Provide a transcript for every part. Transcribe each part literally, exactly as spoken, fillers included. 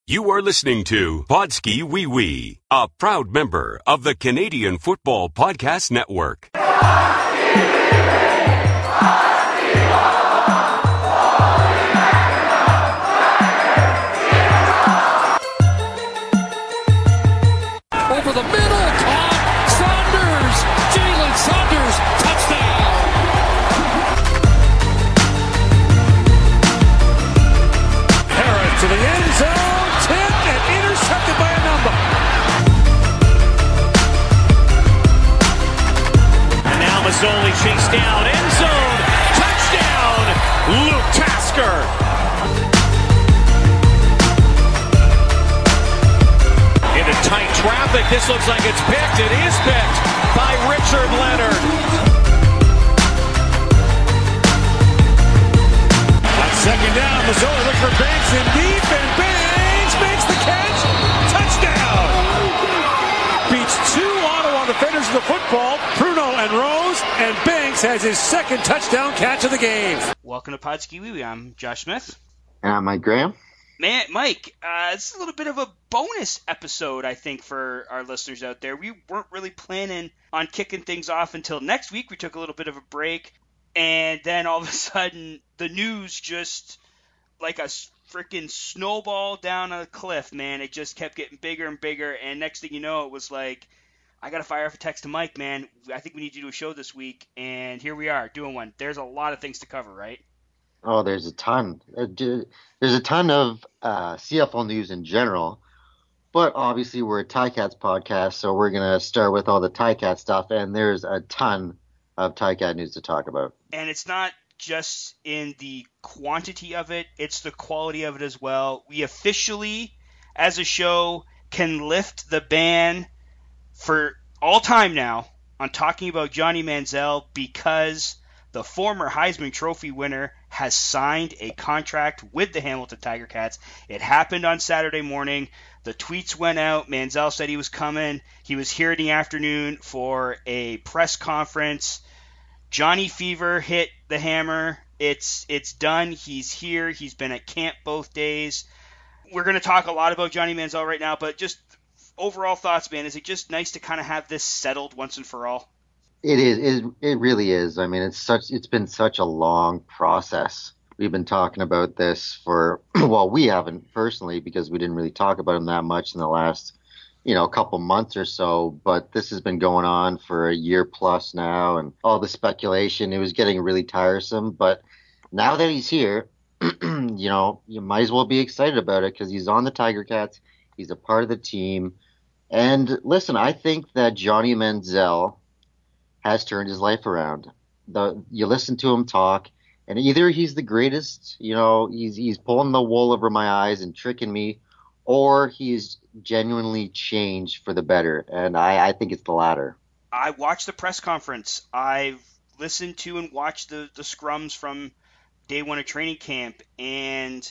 You are listening to Podski Wee Wee, a proud member of the Canadian Football Podcast Network. Over the middle, caught, Saunders, Jalen Saunders, touchdown! Harris to the end zone, tipped and intercepted by a number. And now Mazzoli chased down, end zone, touchdown, Luke Tasker. Into tight traffic, this looks like it's picked. It is picked by Richard Leonard. On second down, Mazzoli looks for Banks in deep, and Banks makes the catch. Touchdown! Beats two Ottawa defenders of the football, Pruno and Rose, and Banks has his second touchdown catch of the game. Welcome to Podski Wee Wee. I'm Josh Smith. And I'm Mike Graham. Man, Mike, uh, it's a little bit of a bonus episode, I think, for our listeners out there. We weren't really planning on kicking things off until next week. We took a little bit of a break, and then all of a sudden, the news just, like a freaking snowball down a cliff, man. It just kept getting bigger and bigger, and next thing you know, it was like, I got to fire off a text to Mike, man. I think we need to do a show this week, and here we are, doing one. There's a lot of things to cover, right? Oh, there's a ton. There's a ton of uh, C F L news in general, but obviously we're a Ticats podcast, so we're going to start with all the Ticat stuff, and there's a ton of Ticat news to talk about. And it's not just in the quantity of it, it's the quality of it as well. We officially, as a show, can lift the ban for all time now on talking about Johnny Manziel because the former Heisman Trophy winner has signed a contract with the Hamilton Tiger Cats. It happened on Saturday morning. The tweets went out. Manziel said he was coming. He was here in the afternoon for a press conference. Johnny Fever hit the hammer. It's it's done. He's here. He's been at camp both days. We're going to talk a lot about Johnny Manziel right now, but just overall thoughts, man. Is it just nice to kind of have this settled once and for all? It is. It, it really is. I mean, it's such. It's been such a long process. We've been talking about this for, well, we haven't personally because we didn't really talk about him that much in the last, you know, couple months or so. But this has been going on for a year plus now, and all the speculation, it was getting really tiresome. But now that he's here, you know, you might as well be excited about it because he's on the Tiger Cats. He's a part of the team. And listen, I think that Johnny Manziel has turned his life around. The you listen to him talk, and either he's the greatest, you know, he's he's pulling the wool over my eyes and tricking me, or he's genuinely changed for the better. And I, I think it's the latter. I watched the press conference. I've listened to and watched the, the scrums from day one of training camp. And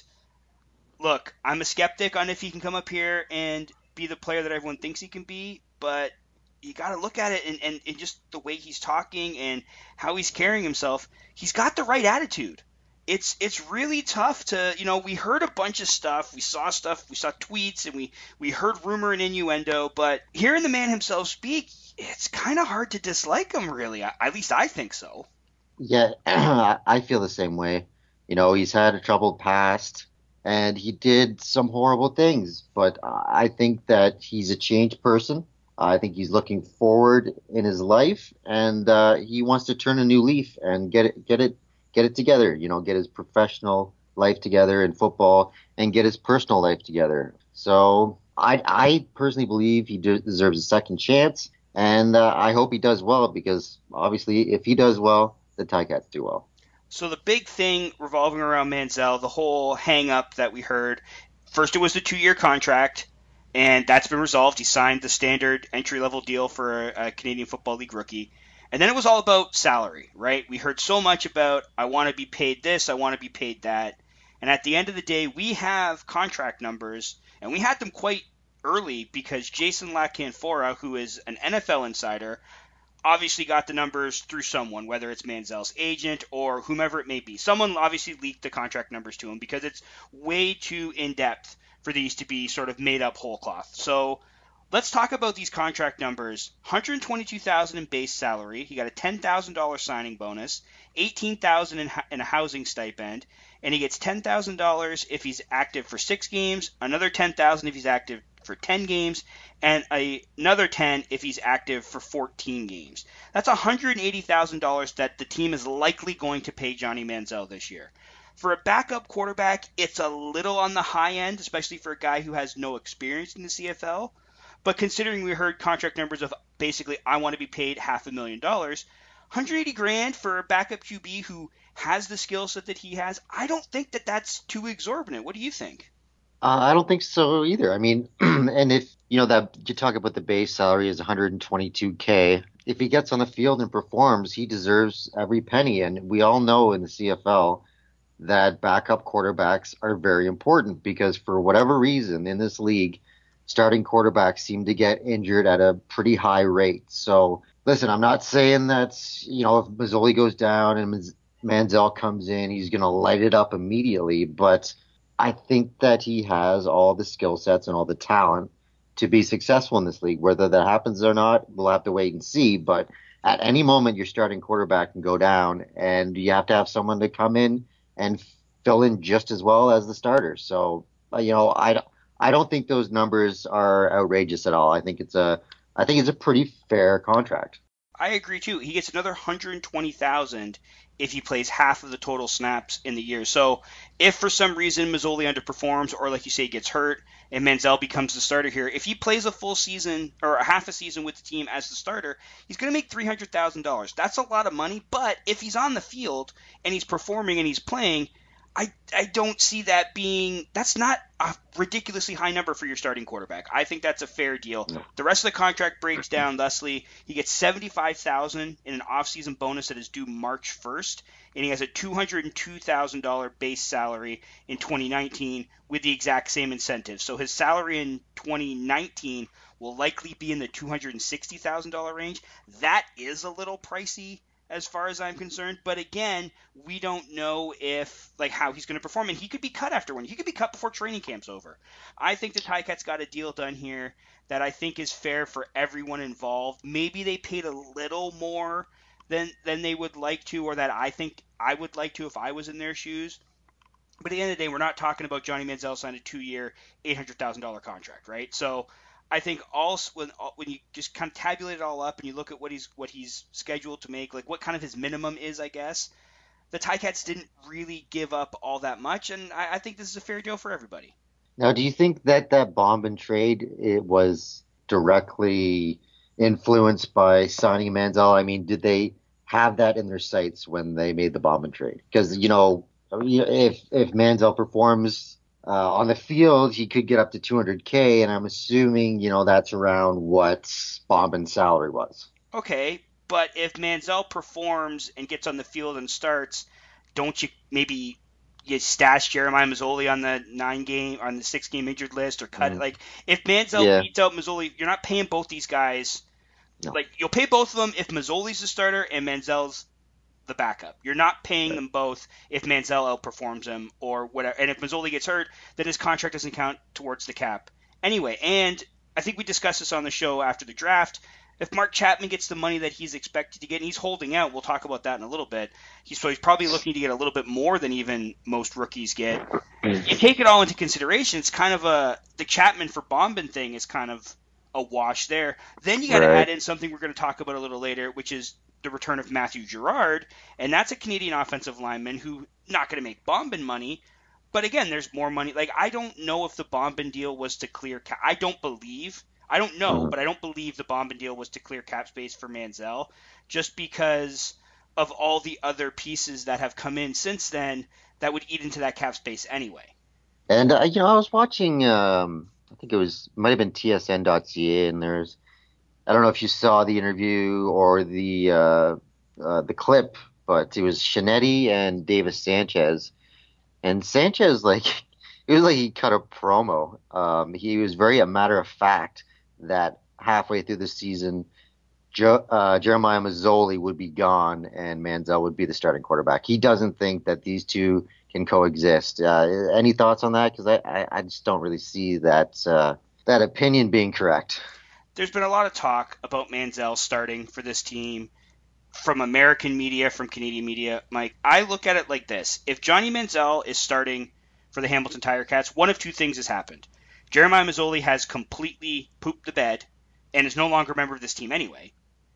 look, I'm a skeptic on if he can come up here and be the player that everyone thinks he can be, but you got to look at it and, and, and just the way he's talking and how he's carrying himself. He's got the right attitude. It's it's really tough to, you know, we heard a bunch of stuff. We saw stuff. We saw tweets and we, we heard rumor and innuendo. But hearing the man himself speak, it's kind of hard to dislike him, really. At least I think so. Yeah, I feel the same way. You know, he's had a troubled past and he did some horrible things. But I think that he's a changed person. I think he's looking forward in his life, and uh, he wants to turn a new leaf and get it, get it, get it together. You know, get his professional life together in football and get his personal life together. So I, I personally believe he de- deserves a second chance, and uh, I hope he does well because obviously, if he does well, the Ticats do well. So the big thing revolving around Manziel, the whole hang-up that we heard, first it was the two-year contract. And that's been resolved. He signed the standard entry-level deal for a, a Canadian Football League rookie. And then it was all about salary, right? We heard so much about, I want to be paid this, I want to be paid that. And at the end of the day, we have contract numbers, and we had them quite early because Jason LaCanfora, who is an N F L insider, obviously got the numbers through someone, whether it's Manziel's agent or whomever it may be. Someone obviously leaked the contract numbers to him because it's way too in-depth for these to be sort of made up whole cloth. So let's talk about these contract numbers. one hundred twenty-two thousand dollars in base salary. He got a ten thousand dollars signing bonus, eighteen thousand dollars in, in a housing stipend, and he gets ten thousand dollars if he's active for six games, another ten thousand dollars if he's active for ten games, and a, another ten if he's active for fourteen games. That's one hundred eighty thousand dollars that the team is likely going to pay Johnny Manziel this year. For a backup quarterback, it's a little on the high end, especially for a guy who has no experience in the C F L. But considering we heard contract numbers of basically I want to be paid half a million dollars, one hundred eighty grand for a backup Q B who has the skill set that he has, I don't think that that's too exorbitant. What do you think? Uh, I don't think so either. I mean, and if, you know, that you talk about the base salary is one hundred twenty-two K, if he gets on the field and performs, he deserves every penny. And we all know in the C F L that backup quarterbacks are very important because for whatever reason in this league, starting quarterbacks seem to get injured at a pretty high rate. So listen, I'm not saying that, you know, if Masoli goes down and Manziel comes in, he's going to light it up immediately, but I think that he has all the skill sets and all the talent to be successful in this league. Whether that happens or not, we'll have to wait and see. But at any moment, your starting quarterback can go down, and you have to have someone to come in and fill in just as well as the starter. So, you know, I, I don't think those numbers are outrageous at all. I think it's a I think it's a pretty fair contract. I agree too. He gets another one hundred twenty thousand if he plays half of the total snaps in the year. So if for some reason Masoli underperforms or like you say gets hurt and Manziel becomes the starter here, if he plays a full season or a half a season with the team as the starter, he's going to make three hundred thousand dollars. That's a lot of money, but if he's on the field and he's performing and he's playing, I, I don't see that being – that's not a ridiculously high number for your starting quarterback. I think that's a fair deal. No. The rest of the contract breaks down thusly. He gets seventy-five thousand dollars in an offseason bonus that is due March first, and he has a two hundred two thousand dollars base salary in twenty nineteen with the exact same incentives. So his salary in twenty nineteen will likely be in the two hundred sixty thousand dollars range. That is a little pricey as far as I'm concerned. But again, we don't know if like how he's going to perform, and he could be cut after one. He could be cut before training camp's over. I think the Ticats got a deal done here that I think is fair for everyone involved. Maybe they paid a little more than than they would like to, or that I think I would like to if I was in their shoes. But at the end of the day, we're not talking about Johnny Manziel signed a two-year, eight hundred thousand dollars contract, right? So I think also when when you just kind of tabulate it all up and you look at what he's what he's scheduled to make, like what kind of his minimum is, I guess, the Ticats didn't really give up all that much, and I, I think this is a fair deal for everybody. Now, do you think that that Bombin trade it was directly influenced by signing Manziel? I mean, did they have that in their sights when they made the Bombin trade? Because you know, if if Manziel performs Uh, on the field, he could get up to two hundred K, and I'm assuming, you know, that's around what Bombin's salary was. Okay, but if Manziel performs and gets on the field and starts, don't you maybe you stash Jeremiah Masoli on the nine game, on the six game injured list, or cut mm. it? Like, if Manziel yeah. beats out Masoli, you're not paying both these guys. No. Like, you'll pay both of them if Masoli's the starter and Manziel's the backup. You're not paying right. them both if Manziel outperforms him or whatever. And if Masoli gets hurt, then his contract doesn't count towards the cap anyway. And I think we discussed this on the show after the draft. If Mark Chapman gets the money that he's expected to get, and he's holding out, we'll talk about that in a little bit. He's, so he's probably looking to get a little bit more than even most rookies get. You take it all into consideration, it's kind of a – the Chapman for Bombin thing is kind of a wash there. Then you got to right. add in something we're going to talk about a little later, which is the return of Matthew Girard, and that's a Canadian offensive lineman who not going to make Bombin money, but again, there's more money. Like, I don't know if the Bombin deal was to clear cap. I don't believe, I don't know, mm-hmm. but I don't believe the Bombin deal was to clear cap space for Manziel, just because of all the other pieces that have come in since then that would eat into that cap space anyway. And, uh, you know, I was watching, um, I think it was, might have been T S N dot C A, and there's, I don't know if you saw the interview or the uh, uh, the clip, but it was Shinetti and Davis Sanchez. And Sanchez, like, it was like he cut a promo. Um, he was very a matter of fact that halfway through the season, jo- uh, Jeremiah Masoli would be gone and Manziel would be the starting quarterback. He doesn't think that these two can coexist. Uh, any thoughts on that? Because I, I, I just don't really see that uh, that opinion being correct. There's been a lot of talk about Manziel starting for this team from American media, from Canadian media. Mike, I look at it like this. If Johnny Manziel is starting for the Hamilton Tiger Cats, one of two things has happened. Jeremiah Masoli has completely pooped the bed and is no longer a member of this team anyway,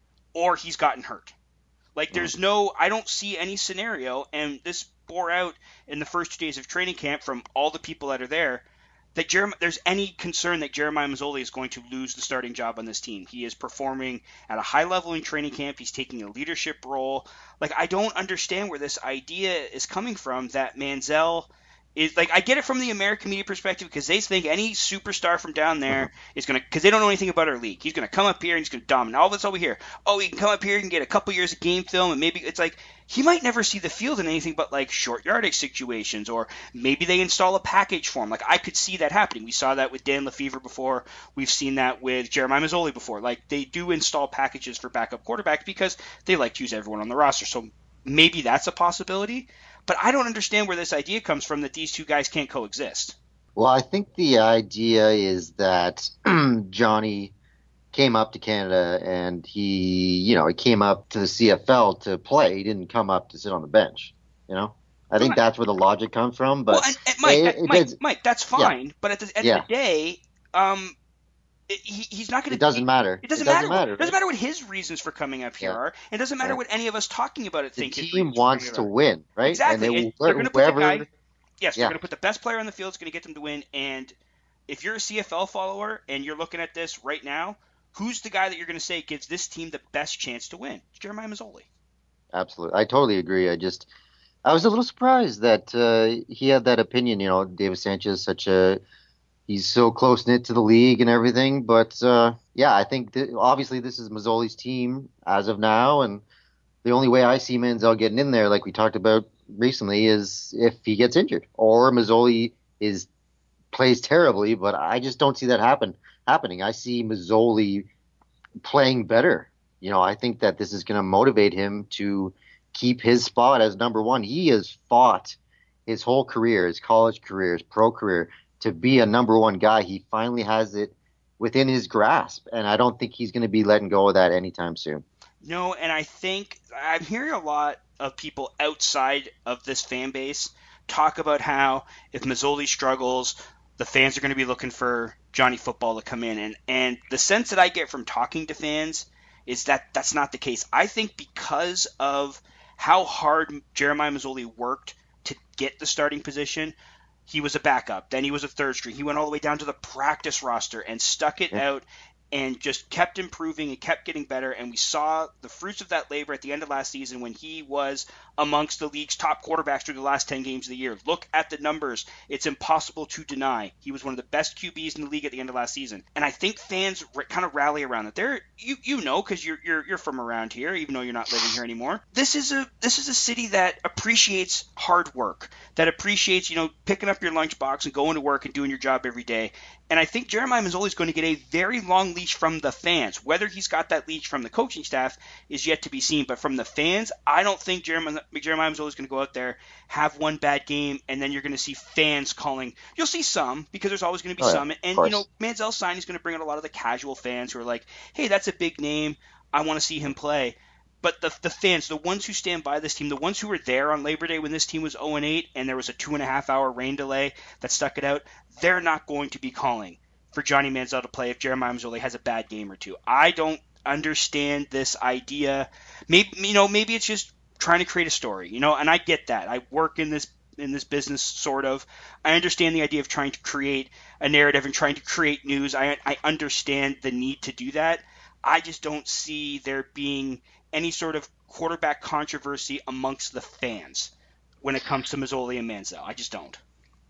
or he's gotten hurt. Like, there's no, I don't see any scenario, and this bore out in the first two days of training camp from all the people that are there, that Jeremiah, there's any concern that Jeremiah Masoli is going to lose the starting job on this team. He is performing at a high level in training camp. He's taking a leadership role. Like, I don't understand where this idea is coming from that Manziel is, like, I get it from the American media perspective because they think any superstar from down there mm-hmm. is going to, because they don't know anything about our league. He's going to come up here and he's going to dominate. All that's all we hear. Oh, he can come up here and get a couple years of game film, and maybe it's like he might never see the field in anything but like short yardage situations, or maybe they install a package for him. Like, I could see that happening. We saw that with Dan Lefevre before. We've seen that with Jeremiah Masoli before. Like, they do install packages for backup quarterbacks because they like to use everyone on the roster. So maybe that's a possibility. But I don't understand where this idea comes from that these two guys can't coexist. Well, I think the idea is that Johnny came up to Canada and he, you know, he came up to the C F L to play. He didn't come up to sit on the bench, you know? I think that's where the logic comes from. But well, and, and Mike, it, it Mike, does, Mike, that's fine. Yeah. But at the end yeah. of the day, um, it, he, he's not going to. It doesn't matter. It doesn't, it doesn't matter. matter. It doesn't matter what his reasons for coming up here yeah. are. It doesn't matter yeah. what any of us talking about it the think. The his team wants to win, right? Exactly. And they, and they're going to put whoever, the guy. Yes, they're yeah. going to put the best player on the field. It's going to get them to win. And if you're a C F L follower and you're looking at this right now, who's the guy that you're going to say gives this team the best chance to win? It's Jeremiah Masoli. Absolutely. I totally agree. I just, I was a little surprised that uh, he had that opinion. You know, David Sanchez, such a, he's so close-knit to the league and everything. But, uh, yeah, I think that obviously this is Masoli's team as of now. And the only way I see Manziel getting in there, like we talked about recently, is if he gets injured or Masoli is plays terribly. But I just don't see that happen happening. I see Masoli playing better. You know, I think that this is going to motivate him to keep his spot as number one. He has fought his whole career, his college career, his pro career, to be a number one guy. He finally has it within his grasp, and I don't think he's going to be letting go of that anytime soon. No, and I think I'm hearing a lot of people outside of this fan base talk about how if Masoli struggles, the fans are going to be looking for Johnny Football to come in. And, and the sense that I get from talking to fans is that that's not the case. I think because of how hard Jeremiah Masoli worked to get the starting position, he was a backup. Then he was a third string. He went all the way down to the practice roster and stuck it yeah. out and just kept improving and kept getting better. And we saw the fruits of that labor at the end of last season when he was amongst the league's top quarterbacks through the last ten games of the year. Look at the numbers. It's impossible to deny. He was one of the best Q Bs in the league at the end of last season. And I think fans r- kind of rally around that. They're, you you know, because you're, you're you're from around here, even though you're not living here anymore. This is a this is a city that appreciates hard work, that appreciates, you know, picking up your lunchbox and going to work and doing your job every day. And I think Jeremiah Masoli is going to get a very long leash from the fans. Whether he's got that leash from the coaching staff is yet to be seen. But from the fans, I don't think Jeremiah, Jeremiah Masoli is going to go out there, have one bad game, and then you're going to see fans calling. You'll see some, because there's always going to be oh, some. Yeah, and, you know, Manziel's signing is going to bring out a lot of the casual fans who are like, hey, that's a big name. I want to see him play. But the the fans, the ones who stand by this team, the ones who were there on Labor Day when this team was oh and eight and there was a two and a half hour rain delay that stuck it out, they're not going to be calling for Johnny Manziel to play if Jeremiah Masoli has a bad game or two. I don't understand this idea. Maybe you know, maybe it's just trying to create a story, you know, and I get that. I work in this in this business sort of. I understand the idea of trying to create a narrative and trying to create news. I I understand the need to do that. I just don't see there being any sort of quarterback controversy amongst the fans when it comes to Masoli and Manziel. I just don't.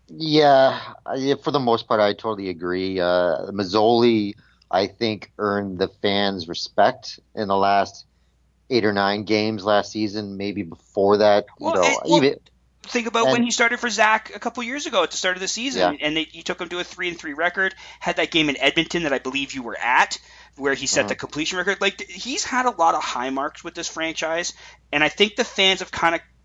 Yeah, I, for the most part, I totally agree. Uh, Masoli, I think, earned the fans' respect in the last eight or nine games last season, maybe before that. Well, you know, and, well, even, think about and, when he started for Zach a couple years ago at the start of the season, yeah. and they, he took him to a three and three record. Had that game in Edmonton that I believe you were at, where he set uh-huh. the completion record. Like, he's had a lot of high marks with this franchise, and I think the fans have kind of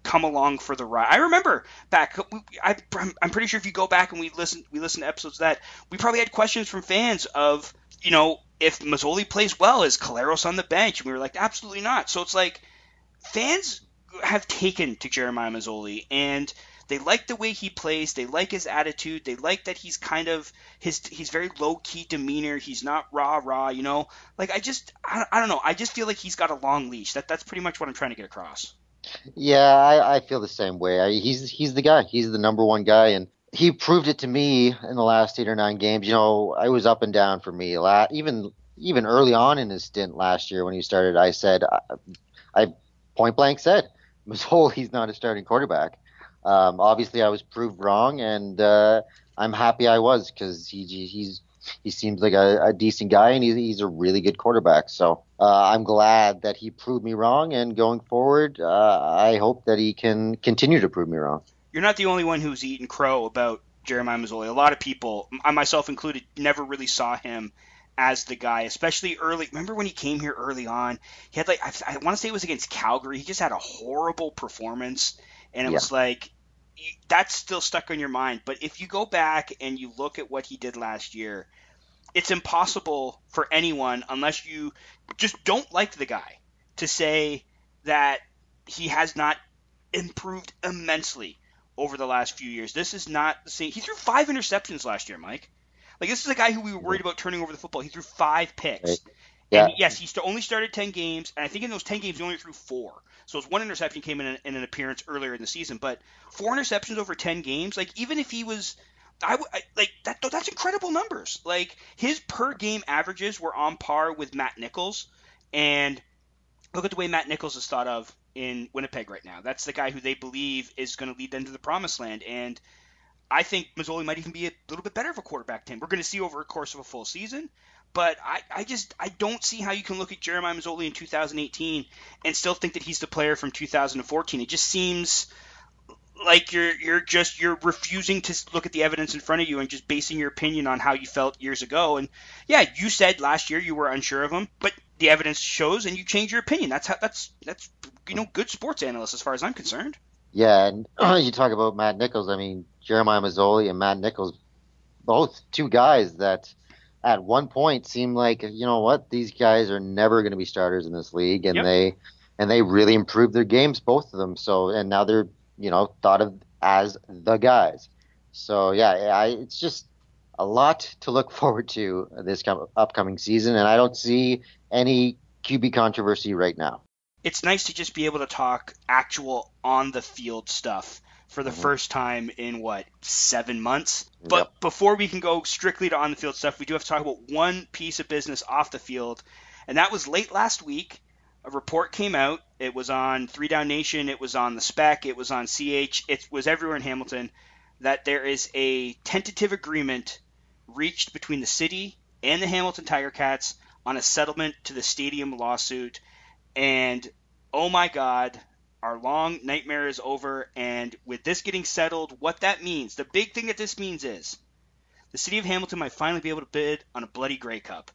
come along for the ride. I remember back, I, I'm pretty sure if you go back and we listen, we listen to episodes of that, we probably had questions from fans of, you know, if Masoli plays well, is Collaros on the bench? And we were like, absolutely not. So it's like fans have taken to Jeremiah Masoli, and they like the way he plays. They like his attitude. They like that he's kind of his he's very low key demeanor. He's not rah rah, you know. Like I just I, I don't know. I just feel like he's got a long leash. That that's pretty much what I'm trying to get across. Yeah, I, I feel the same way. I, he's he's the guy. He's the number one guy, and he proved it to me in the last eight or nine games. You know, I was up and down for me. Even even early on in his stint last year when he started, I said I, I point blank said Masoli's not a starting quarterback. Um, obviously, I was proved wrong, and uh, I'm happy I was because he he's he seems like a, a decent guy, and he's, he's a really good quarterback. So uh, I'm glad that he proved me wrong, and going forward, uh, I hope that he can continue to prove me wrong. You're not the only one who's eaten crow about Jeremiah Masoli. A lot of people, I myself included, never really saw him as the guy, especially early. Remember when he came here early on? He had like I, I want to say it was against Calgary. He just had a horrible performance. And it yeah. was like, that's still stuck on your mind. But if you go back and you look at what he did last year, it's impossible for anyone, unless you just don't like the guy, to say that he has not improved immensely over the last few years. This is not the same. He threw five interceptions last year, Mike. Like, this is a guy who we were worried about turning over the football. He threw five picks. Right. Yeah. And yes, he only started ten games, and I think in those ten games he only threw four. So his one interception came in, in an appearance earlier in the season, but four interceptions over ten games. Like, even if he was, I, I like that. That's incredible numbers. Like, his per game averages were on par with Matt Nichols, and look at the way Matt Nichols is thought of in Winnipeg right now. That's the guy who they believe is going to lead them to the promised land, and I think Masoli might even be a little bit better of a quarterback to him. We're going to see over the course of a full season. But I, I just I don't see how you can look at Jeremiah Masoli in two thousand eighteen and still think that he's the player from two thousand fourteen. It just seems like you're you're just you're refusing to look at the evidence in front of you and just basing your opinion on how you felt years ago. And yeah, you said last year you were unsure of him, but the evidence shows and you change your opinion. That's how that's that's you know good sports analyst as far as I'm concerned. Yeah, and uh, you talk about Matt Nichols. I mean, Jeremiah Masoli and Matt Nichols, both two guys that at one point seemed like, you know what, these guys are never going to be starters in this league, and yep. they and they really improved their games, both of them. So and now they're you know thought of as the guys. So yeah, I, it's just a lot to look forward to this com- upcoming season, and I don't see any Q B controversy right now. It's nice to just be able to talk actual on the field stuff for the mm-hmm. first time in, what, seven months? But yep. before we can go strictly to on-the-field stuff, we do have to talk about one piece of business off the field, and that was late last week. A report came out. It was on Three Down Nation. It was on The Spec. It was on C H. It was everywhere in Hamilton that there is a tentative agreement reached between the city and the Hamilton Tiger Cats on a settlement to the stadium lawsuit. And, oh my God, our long nightmare is over, and with this getting settled, what that means, the big thing that this means is the city of Hamilton might finally be able to bid on a bloody Grey Cup.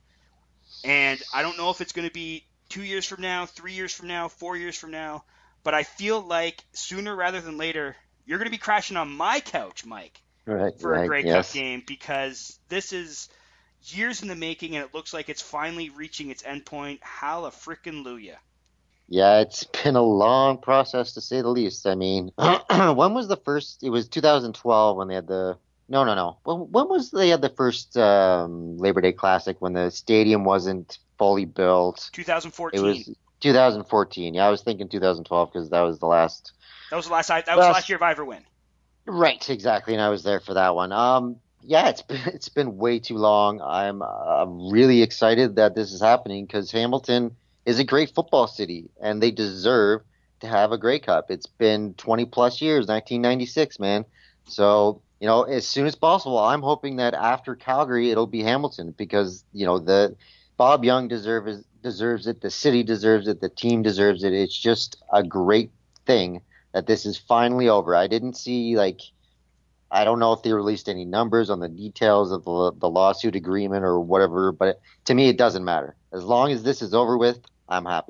And I don't know if it's going to be two years from now, three years from now, four years from now, but I feel like sooner rather than later, you're going to be crashing on my couch, Mike, right, for right, a Grey yes. Cup game, because this is years in the making, and it looks like it's finally reaching its endpoint. Hallelujah. Yeah, it's been a long process to say the least. I mean, when was the first? It was two thousand twelve when they had the. No, no, no. When, when was they had the first um, Labor Day Classic when the stadium wasn't fully built? twenty fourteen. It was two thousand fourteen. Yeah, I was thinking two thousand twelve because that was the last. That was the last. That was last, the last year if I ever win. Right, exactly, and I was there for that one. Um, yeah, it's been it's been way too long. I'm uh, really excited that this is happening because Hamilton is a great football city, and they deserve to have a Grey Cup. It's been twenty plus years, nineteen ninety-six, man. So, you know, as soon as possible, I'm hoping that after Calgary, it'll be Hamilton because, you know, the Bob Young deserves deserves it, the city deserves it, the team deserves it. It's just a great thing that this is finally over. I didn't see, like, I don't know if they released any numbers on the details of the, the lawsuit agreement or whatever, but to me, it doesn't matter. As long as this is over with, I'm happy.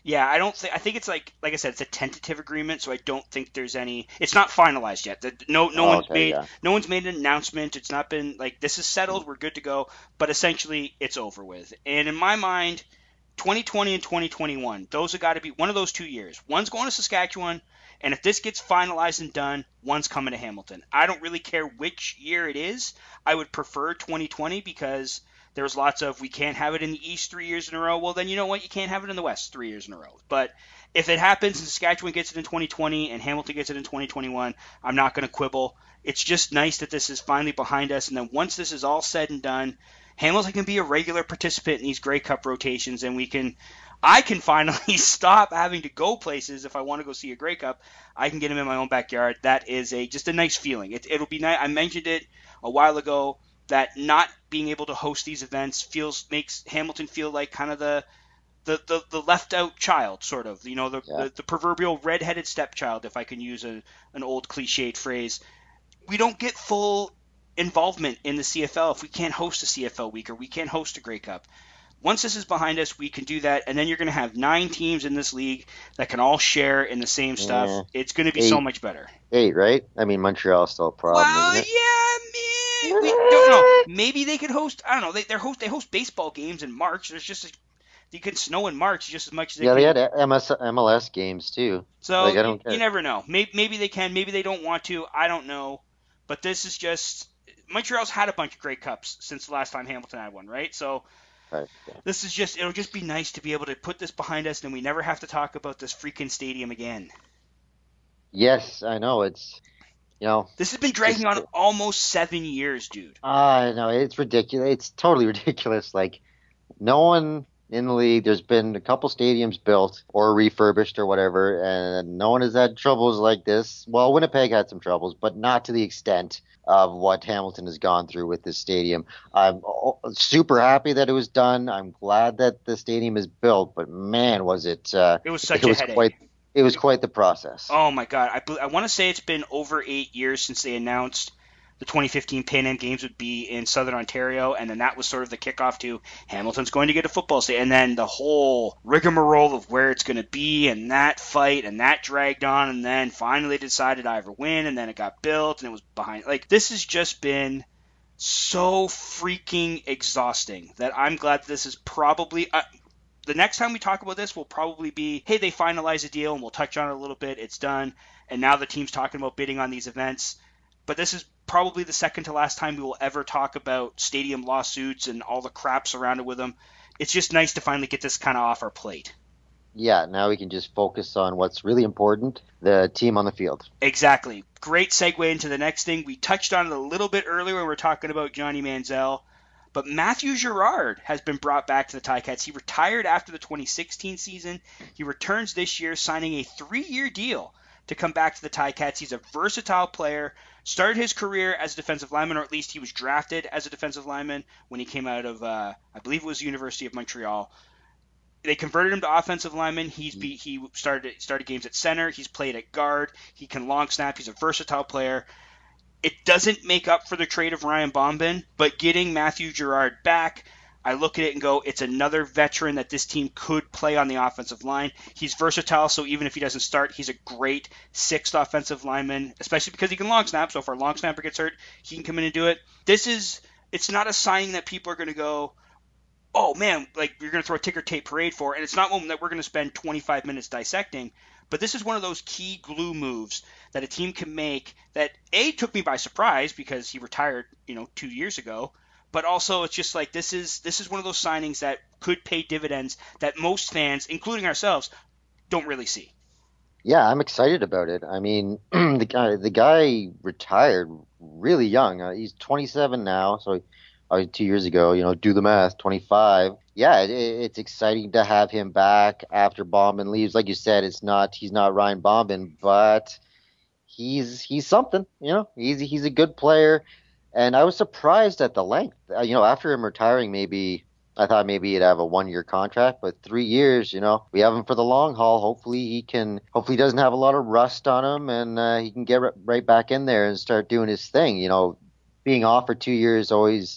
Yeah, I don't think. I think it's like, like I said, it's a tentative agreement, so I don't think there's any. It's not finalized yet. The, no, no Oh, one's okay, made, yeah. no one's made an announcement. It's not been like this is settled. We're good to go. But essentially, it's over with. And in my mind, twenty twenty and twenty twenty-one, those have got to be one of those two years. One's going to Saskatchewan, and if this gets finalized and done, one's coming to Hamilton. I don't really care which year it is. I would prefer twenty twenty because there's lots of we can't have it in the East three years in a row. Well, then you know what? You can't have it in the West three years in a row. But if it happens and Saskatchewan gets it in twenty twenty and Hamilton gets it in twenty twenty-one, I'm not going to quibble. It's just nice that this is finally behind us. And then once this is all said and done, Hamilton can be a regular participant in these Grey Cup rotations, and we can I can finally stop having to go places if I want to go see a Grey Cup. I can get them in my own backyard. That is a just a nice feeling. It, it'll be nice. I mentioned it a while ago that not being able to host these events feels makes Hamilton feel like kind of the the, the, the left out child, sort of, you know, the, Yeah. the, the proverbial red-headed stepchild, if I can use a, an old cliched phrase. We don't get full involvement in the C F L if we can't host a C F L week or we can't host a Grey Cup. Once this is behind us, we can do that, and then you're going to have nine teams in this league that can all share in the same stuff. Yeah. It's going to be Eight. so much better. Eight, right? I mean, Montreal's still a problem, Well, isn't it? yeah, man. We don't know. Maybe they could host. I don't know. They they host they host baseball games in March. There's just a, you can snow in March just as much as they Yeah, can. they had M S, M L S games too. So Like, I you, don't care. you never know. Maybe maybe they can. Maybe they don't want to. I don't know. But this is just Montreal's had a bunch of Grey Cups since the last time Hamilton had one, right? So. Right, yeah. This is just, it'll just be nice to be able to put this behind us and we never have to talk about this freaking stadium again. Yes, I know. It's, you know, This has been dragging Just- on almost seven years, dude. I know it's ridiculous. It's totally ridiculous. Like, no one in the league, there's been a couple stadiums built or refurbished or whatever, and no one has had troubles like this. Well, Winnipeg had some troubles, but not to the extent of what Hamilton has gone through with this stadium. I'm o- super happy that it was done. I'm glad that the stadium is built, but man, was it uh, It was such it a was headache. quite it was quite the process. Oh my God. I, bel- I want to say it's been over eight years since they announced the twenty fifteen Pan Am Games would be in Southern Ontario, and then that was sort of the kickoff to Hamilton's going to get a football stadium, and then the whole rigmarole of where it's going to be, and that fight, and that dragged on, and then finally they decided to either win, and then it got built, and it was behind. Like, this has just been so freaking exhausting that I'm glad this is probably. Uh, the next time we talk about this will probably be, hey, they finalized a deal, and we'll touch on it a little bit. It's done, and now the team's talking about bidding on these events. But this is probably the second to last time we will ever talk about stadium lawsuits and all the crap surrounded with them. It's just nice to finally get this kind of off our plate. Yeah, now we can just focus on what's really important, the team on the field. Exactly. Great segue into the next thing. We touched on it a little bit earlier when we were talking about Johnny Manziel. But Matthew Girard has been brought back to the Ticats. He retired after the twenty sixteen season. He returns this year, signing a three-year deal to come back to the Ticats. He's a versatile player. Started his career as a defensive lineman, or at least he was drafted as a defensive lineman when he came out of, uh, I believe it was the University of Montreal. They converted him to offensive lineman. He's be, he started started games at center. He's played at guard. He can long snap. He's a versatile player. It doesn't make up for the trade of Ryan Bombin, but getting Matthew Girard back, I look at it and go, it's another veteran that this team could play on the offensive line. He's versatile, so even if he doesn't start, he's a great sixth offensive lineman, especially because he can long snap. So if our long snapper gets hurt, he can come in and do it. This is, it's not a signing that people are going to go, oh man, like you're going to throw a ticker tape parade for, and it's not one that we're going to spend twenty-five minutes dissecting. But this is one of those key glue moves that a team can make that, A, took me by surprise because he retired, you know, two years ago. But also it's just like this is this is one of those signings that could pay dividends that most fans, including ourselves, don't really see. Yeah, I'm excited about it. I mean, the guy the guy retired really young. Uh, he's twenty-seven now, so uh, two years ago, you know, do the math, twenty-five. Yeah, it, it's exciting to have him back after Bombin leaves. Like you said, it's not he's not Ryan Bombin, but he's he's something. You know, he's he's a good player. And I was surprised at the length. Uh, you know, after him retiring, maybe I thought maybe he'd have a one-year contract, but three years. You know, we have him for the long haul. Hopefully, he can. Hopefully, he doesn't have a lot of rust on him, and uh, he can get r- right back in there and start doing his thing. You know, being off for two years always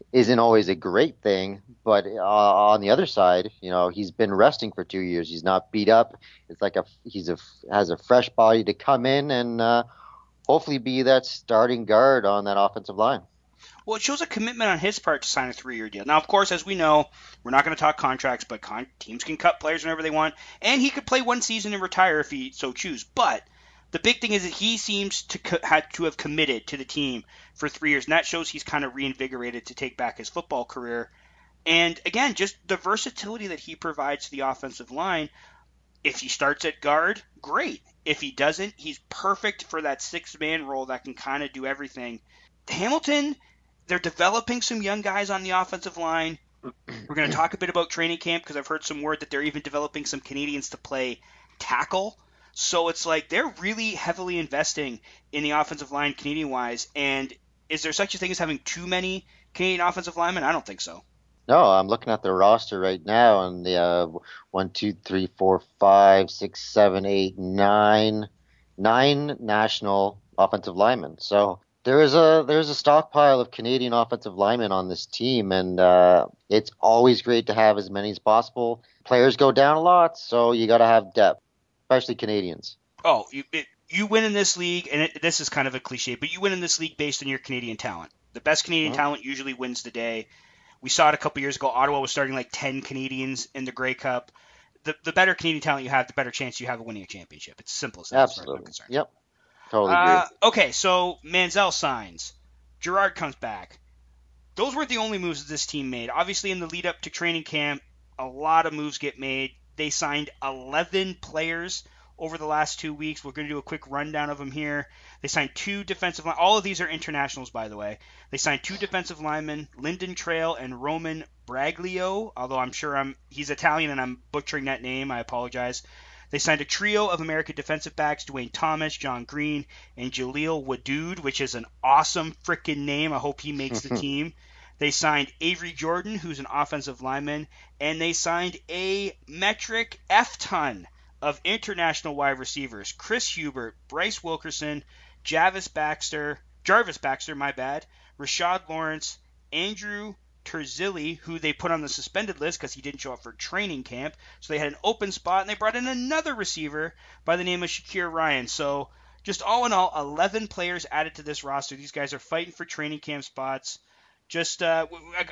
isn't always a great thing. But uh, on the other side, you know, he's been resting for two years. He's not beat up. It's like a he's a has a fresh body to come in and uh, hopefully be that starting guard on that offensive line. Well, it shows a commitment on his part to sign a three-year deal. Now, of course, as we know, we're not going to talk contracts, but con- teams can cut players whenever they want, and he could play one season and retire if he so choose. But the big thing is that he seems to co- had to have committed to the team for three years, and that shows he's kind of reinvigorated to take back his football career. And again, just the versatility that he provides to the offensive line. If he starts at guard, great. If he doesn't, he's perfect for that six-man role that can kind of do everything. Hamilton, they're developing some young guys on the offensive line. We're going to talk a bit about training camp because I've heard some word that they're even developing some Canadians to play tackle. So it's like they're really heavily investing in the offensive line Canadian-wise. And is there such a thing as having too many Canadian offensive linemen? I don't think so. No, I'm looking at the roster right now, and the uh, one, two, three, four, five, six, seven, eight, nine, nine national offensive linemen. So there is a there's a stockpile of Canadian offensive linemen on this team, and uh, it's always great to have as many as possible. Players go down a lot, so you got to have depth, especially Canadians. Oh, you it, you win in this league, and it, this is kind of a cliche, but you win in this league based on your Canadian talent. The best Canadian mm-hmm. talent usually wins the day. We saw it a couple years ago. Ottawa was starting like ten Canadians in the Grey Cup. The the better Canadian talent you have, the better chance you have of winning a championship. It's simple as that. Absolutely. As far as I'm concerned. Yep. Totally agree. Uh, okay, so Manziel signs. Girard comes back. Those weren't the only moves that this team made. Obviously, in the lead up to training camp, a lot of moves get made. They signed eleven players over the last two weeks. We're going to do a quick rundown of them here. They signed two defensive line. All of these are internationals, by the way. They signed two defensive linemen, Lyndon Trail and Roman Braglio, although I'm sure I'm he's Italian and I'm butchering that name. I apologize. They signed a trio of American defensive backs, Dwayne Thomas, John Green, and Jaleel Wadood, which is an awesome freaking name. I hope he makes the team. They signed Avery Jordan, who's an offensive lineman, and they signed a metric F-ton of international wide receivers: Chris Hubert, Bryce Wilkerson, Jarvis Baxter, Jarvis Baxter, my bad, Rashad Lawrence, Andrew Terzilli, who they put on the suspended list because he didn't show up for training camp. So they had an open spot, and they brought in another receiver by the name of Shakir Ryan. So just all in all, eleven players added to this roster. These guys are fighting for training camp spots. Just uh,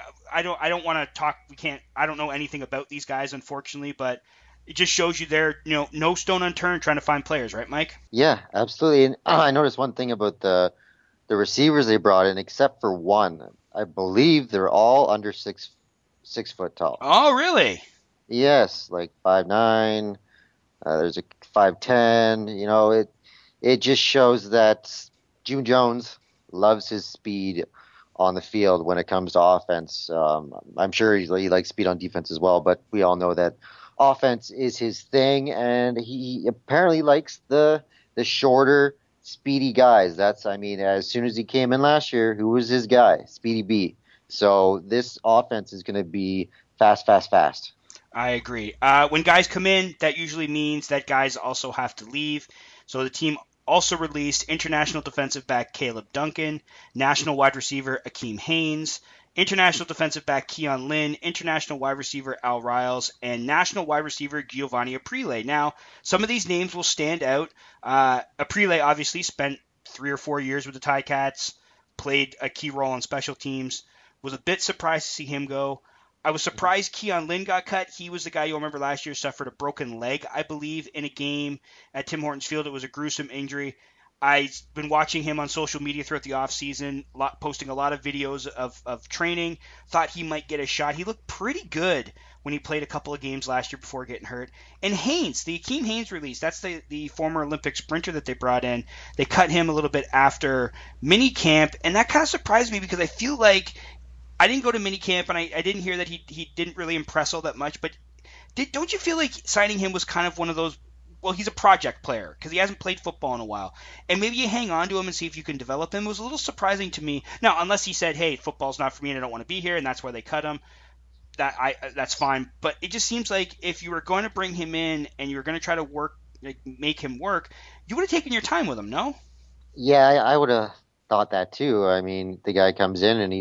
I don't I don't want to talk. We can't. I don't know anything about these guys, unfortunately, but it just shows you they're, you know, no stone unturned trying to find players, right, Mike? Yeah, absolutely. And uh, I noticed one thing about the the receivers they brought in, except for one. I believe they're all under six six foot tall. Oh, really? Yes, like five nine. Uh, there's a five ten. You know, it it just shows that June Jones loves his speed on the field when it comes to offense. Um, I'm sure he, he likes speed on defense as well, but we all know that offense is his thing, and he apparently likes the the shorter, speedy guys. That's, I mean, as soon as he came in last year, who was his guy? Speedy B. So this offense is going to be fast, fast, fast. I agree. Uh, when guys come in, that usually means that guys also have to leave. So the team also released international defensive back Caleb Duncan, national wide receiver Akeem Haynes, international defensive back Keon Lynn, international wide receiver Al Riles, and national wide receiver Giovanni Aprile. Now, some of these names will stand out. Uh, Aprile obviously spent three or four years with the Ticats, played a key role on special teams. Was a bit surprised to see him go. I was surprised Keon Lynn got cut. He was the guy you'll remember last year suffered a broken leg, I believe, in a game at Tim Hortons Field. It was a gruesome injury. I've been watching him on social media throughout the offseason, posting a lot of videos of, of training. Thought he might get a shot. He looked pretty good when he played a couple of games last year before getting hurt. And Haynes, the Akeem Haynes release, that's the, the former Olympic sprinter that they brought in. They cut him a little bit after minicamp, and that kind of surprised me because I feel like I didn't go to minicamp, and I, I didn't hear that he he didn't really impress all that much. But did, don't you feel like signing him was kind of one of those, well, he's a project player because he hasn't played football in a while. And maybe you hang on to him and see if you can develop him. It was a little surprising to me. Now, unless he said, hey, football's not for me and I don't want to be here, and that's why they cut him, that I that's fine. But it just seems like if you were going to bring him in and you were going to try to work, like, make him work, you would have taken your time with him, no? Yeah, I, I would have thought that too. I mean, the guy comes in and he's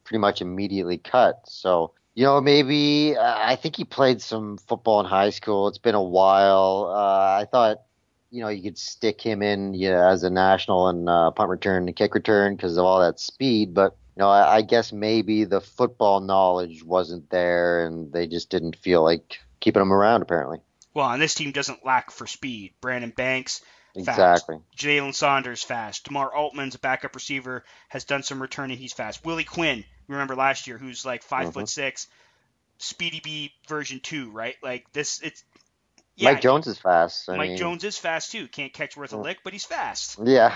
pretty much immediately cut. So, you know, maybe uh, I think he played some football in high school. It's been a while. Uh, I thought, you know, you could stick him in yeah, as a national and uh, punt return and kick return because of all that speed. But, you know, I, I guess maybe the football knowledge wasn't there and they just didn't feel like keeping him around, apparently. Well, and this team doesn't lack for speed. Brandon Banks, Exactly. fast. Jalen Saunders, fast. DeMar Altman's a backup receiver, has done some returning. He's fast. Willie Quinn, remember last year, who's like five Mhm. foot six, Speedy B version two, right? Like this, it's yeah. Mike Jones is fast. I Mike mean, Jones is fast too. Can't catch worth a Mm. lick, but he's fast. yeah,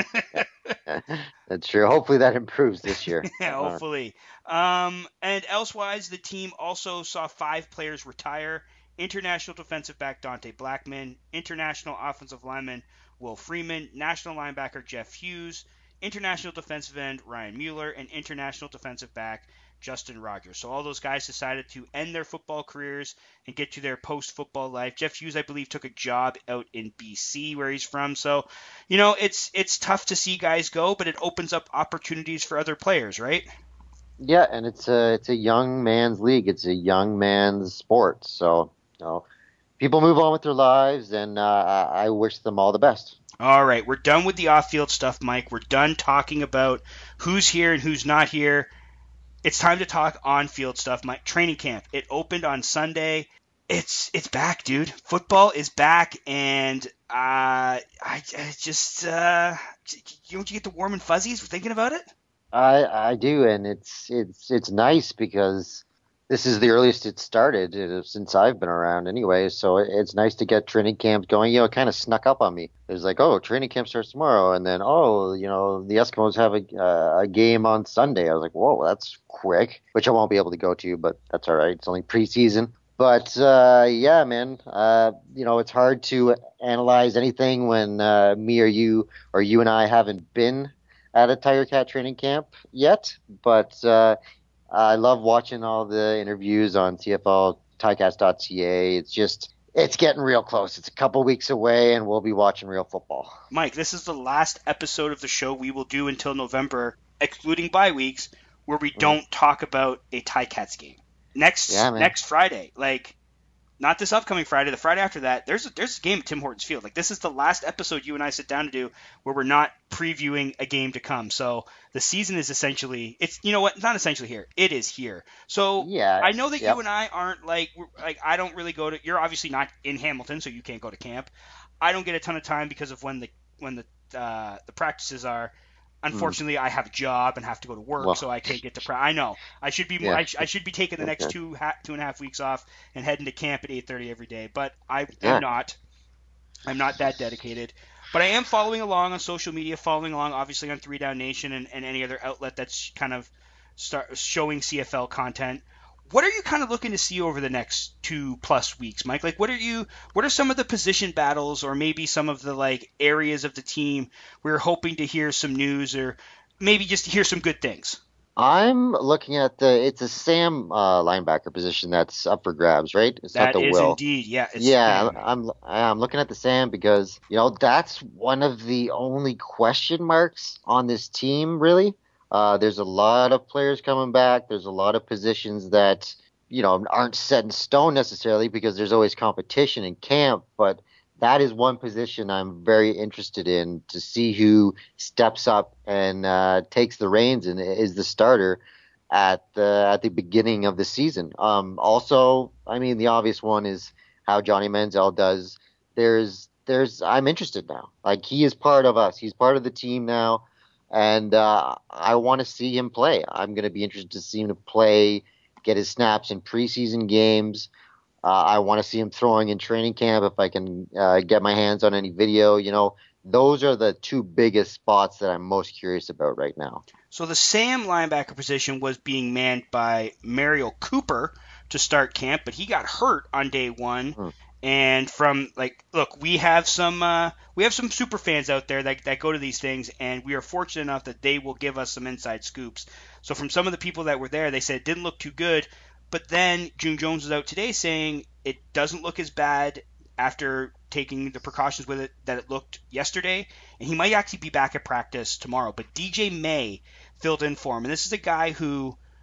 yeah. That's true. Hopefully that improves this year. Yeah, Uh, hopefully. Um, and elsewise, the team also saw five players retire. International defensive back Dante Blackman, international offensive lineman Will Freeman, national linebacker Jeff Hughes, international defensive end Ryan Mueller, and international defensive back Justin Rogers. So all those guys decided to end their football careers and get to their post-football life. Jeff Hughes, I believe, took a job out in B C where he's from. So, you know, it's it's tough to see guys go, but it opens up opportunities for other players, right? Yeah, and it's a it's a young man's league. It's a young man's sport. So, you know, people move on with their lives, and uh, I I wish them all the best. All right, we're done with the off-field stuff, Mike. We're done talking about who's here and who's not here. It's time to talk on-field stuff. Mike, training camp. It opened on Sunday. It's it's back, dude. Football is back, and uh, I, I just uh, don't you get the warm and fuzzies thinking about it? I I do, and it's it's it's nice because this is the earliest it started uh, since I've been around anyway. So it- it's nice to get training camp going. You know, it kind of snuck up on me. It was like, oh, training camp starts tomorrow, and then oh, you know, the Eskimos have a uh, a game on Sunday. I was like, whoa, that's quick, which I won't be able to go to, but that's all right. It's only preseason. But uh, yeah, man, uh, you know, it's hard to analyze anything when uh, me or you or you and I haven't been at a Tiger Cat training camp yet. But uh, I love watching all the interviews on T F L, tigers dot C A. It's just, it's getting real close. It's a couple weeks away, and we'll be watching real football. Mike, this is the last episode of the show we will do until November, excluding bye weeks, where we don't talk about a Ticats game. Next Yeah, man. next Friday, like not this upcoming Friday, the Friday after that, there's a, there's a game at Tim Hortons Field. Like this is the last episode you and I sit down to do where we're not previewing a game to come. So the season is essentially, it's you know what, not essentially here. It is here. So Yeah, I know that yep. you and I aren't like we're- like I don't really go to. You're obviously not in Hamilton, so you can't go to camp. I don't get a ton of time because of when the when the uh, the practices are. Unfortunately, I have a job and have to go to work, Well. so I can't get to practice. I know I should be more. Yeah. I, sh- I should be taking the next Okay. two ha- two and a half weeks off and heading to camp at eight thirty every day. But I Yeah. am not. I'm not that dedicated. But I am following along on social media, following along obviously on Three Down Nation and, and any other outlet that's kind of start showing C F L content. What are you kind of looking to see over the next two plus weeks, Mike? Like, what are you? What are some of the position battles, or maybe some of the like areas of the team we're hoping to hear some news, or maybe just hear some good things? I'm looking at the, it's a Sam uh, linebacker position that's up for grabs, right? It's That not the is Will. indeed, yeah. It's, Yeah, I'm, I'm I'm looking at the Sam because, you know, that's one of the only question marks on this team, really. Uh, there's a lot of players coming back. There's a lot of positions that, you know, aren't set in stone necessarily because there's always competition in camp, but that is one position I'm very interested in to see who steps up and uh, takes the reins and is the starter at the at the beginning of the season. Um, also, I mean, the obvious one is how Johnny Manziel does. There's there's I'm interested now. Like he is part of us. He's part of the team now, and uh, I want to see him play. I'm going to be interested to see him play, get his snaps in preseason games. Uh, I want to see him throwing in training camp if I can uh, get my hands on any video. You know, those are the two biggest spots that I'm most curious about right now. So the Sam linebacker position was being manned by Mario Cooper to start camp, but he got hurt on day one. Hmm. And from like, look, we have some uh, we have some super fans out there that that go to these things, and we are fortunate enough that they will give us some inside scoops. So from some of the people that were there, they said it didn't look too good. But then June Jones was out today saying it doesn't look as bad after taking the precautions with it that it looked yesterday, and he might actually be back at practice tomorrow. But D J May filled in for him, and this is a guy who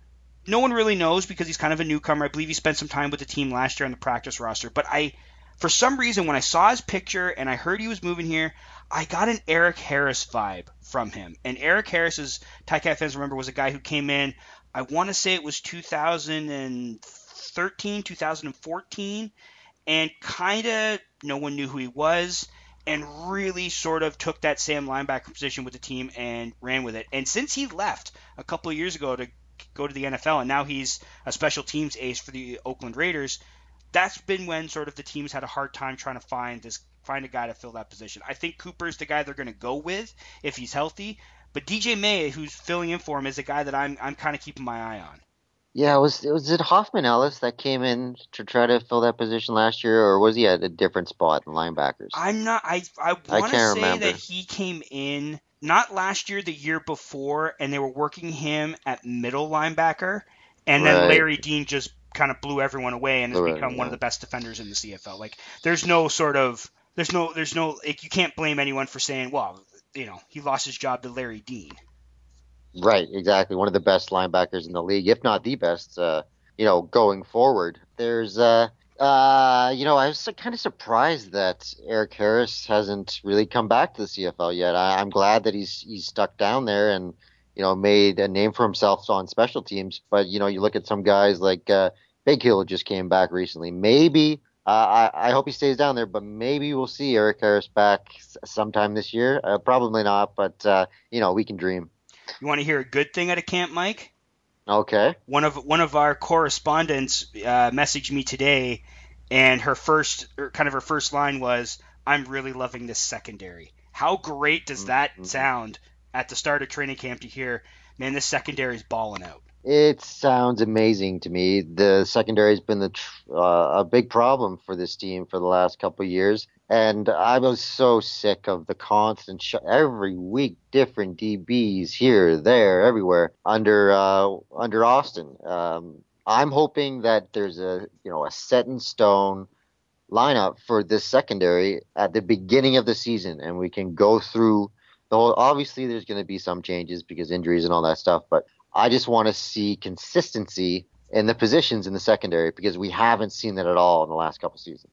no one really knows because he's kind of a newcomer. I believe he spent some time with the team last year on the practice roster. But I, for some reason, when I saw his picture and I heard he was moving here, I got an Eric Harris vibe from him. And Eric Harris, as Ticats fans remember, was a guy who came in, I want to say it was two thousand thirteen, two thousand fourteen, and kind of no one knew who he was, and really sort of took that Sam linebacker position with the team and ran with it. And since he left a couple of years ago to go to the N F L, and now he's a special teams ace for the Oakland Raiders, that's been when sort of the teams had a hard time trying to find this find a guy to fill that position. I think Cooper's the guy they're going to go with if he's healthy, but D J May, who's filling in for him, is a guy that I'm I'm kind of keeping my eye on. Yeah, was was it Hoffman Ellis that came in to try to fill that position last year, or was he at a different spot in linebackers? I'm not. I I want to say remember. that he came in not last year, the year before, and they were working him at middle linebacker, and then right. Larry Dean just kind of blew everyone away and has right, become yeah. one of the best defenders in the C F L. Like, there's no sort of there's no there's no like, you can't blame anyone for saying, well, you know, he lost his job to Larry Dean. Right, exactly. One of the best linebackers in the league, if not the best, uh, you know, going forward. There's, uh, uh, you know, I was kind of surprised that Eric Harris hasn't really come back to the C F L yet. I, I'm glad that he's he's stuck down there and, you know, made a name for himself on special teams. But, you know, you look at some guys like uh, Big Hill just came back recently. Maybe, uh, I, I hope he stays down there, but maybe we'll see Eric Harris back sometime this year. Uh, probably not, but, uh, you know, we can dream. You want to hear a good thing at a camp, Mike? Okay. One of one of our correspondents uh, messaged me today, and her first, or kind of her first line was, "I'm really loving this secondary." How great does that mm-hmm. sound at the start of training camp to hear, man, this secondary is balling out? It sounds amazing to me. The secondary has been the tr- uh, a big problem for this team for the last couple of years. And I was so sick of the constant sh- every week different D Bs here, there, everywhere under uh, under Austin. Um, I'm hoping that there's a you know a set in stone lineup for this secondary at the beginning of the season, and we can go through the whole. Obviously, there's going to be some changes because injuries and all that stuff, but I just want to see consistency in the positions in the secondary because we haven't seen that at all in the last couple seasons.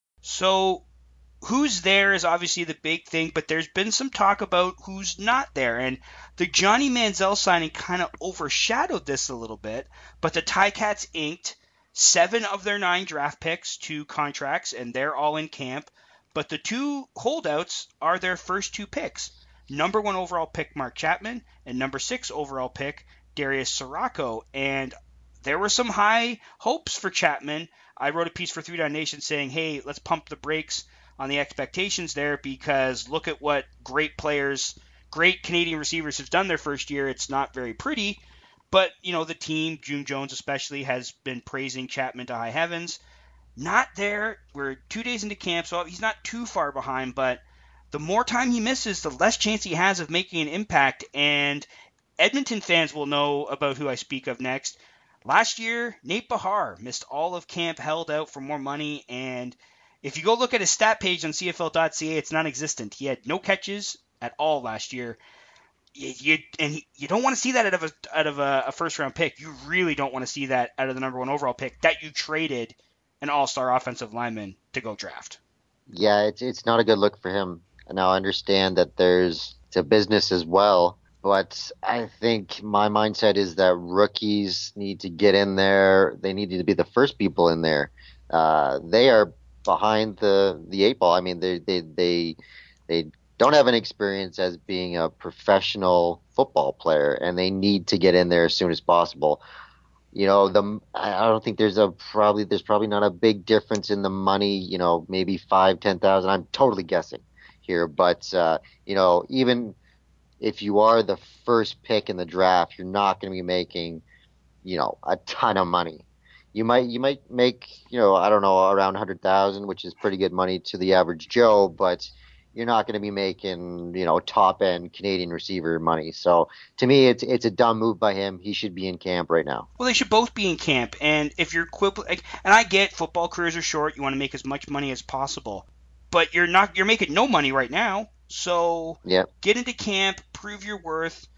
So. Who's there is obviously the big thing, but there's been some talk about who's not there. And the Johnny Manziel signing kind of overshadowed this a little bit. But the Ticats inked seven of their nine draft picks to contracts, and they're all in camp. But the two holdouts are their first two picks. Number one overall pick Mark Chapman and number six overall pick Darius Sirocco. And there were some high hopes for Chapman. I wrote a piece for Three Down Nation saying, hey, let's pump the brakes on the expectations there because look at what great players, great Canadian receivers have done their first year. It's not very pretty, but, you know, the team, June Jones especially, has been praising Chapman to high heavens. Not there. We're two days into camp, so he's not too far behind, but the more time he misses, the less chance he has of making an impact, and Edmonton fans will know about who I speak of next. Last year, Nate Behar missed all of camp, held out for more money, and if you go look at his stat page on C F L dot C A, it's non-existent. He had no catches at all last year. You, you and he, you don't want to see that out of a out of a, a first-round pick. You really don't want to see that out of the number one overall pick that you traded an all-star offensive lineman to go draft. Yeah, it's it's not a good look for him. Now I understand that there's it's a business as well, but I think my mindset is that rookies need to get in there. They need to be the first people in there. Uh, they are behind the, the eight ball. I mean, they, they, they, they don't have an experience as being a professional football player, and they need to get in there as soon as possible. You know, the, I don't think there's a probably, there's probably not a big difference in the money, you know, maybe five, ten thousand. I'm totally guessing here, but, uh, you know, even if you are the first pick in the draft, you're not going to be making, you know, a ton of money. You might you might make, you know, I don't know, around one hundred thousand dollars, which is pretty good money to the average Joe, but you're not going to be making, you know, top-end Canadian receiver money. So to me, it's it's a dumb move by him. He should be in camp right now. Well, they should both be in camp. And if you're – and I get football careers are short. You want to make as much money as possible. But you're not – you're making no money right now. So yep. Get into camp, prove your worth.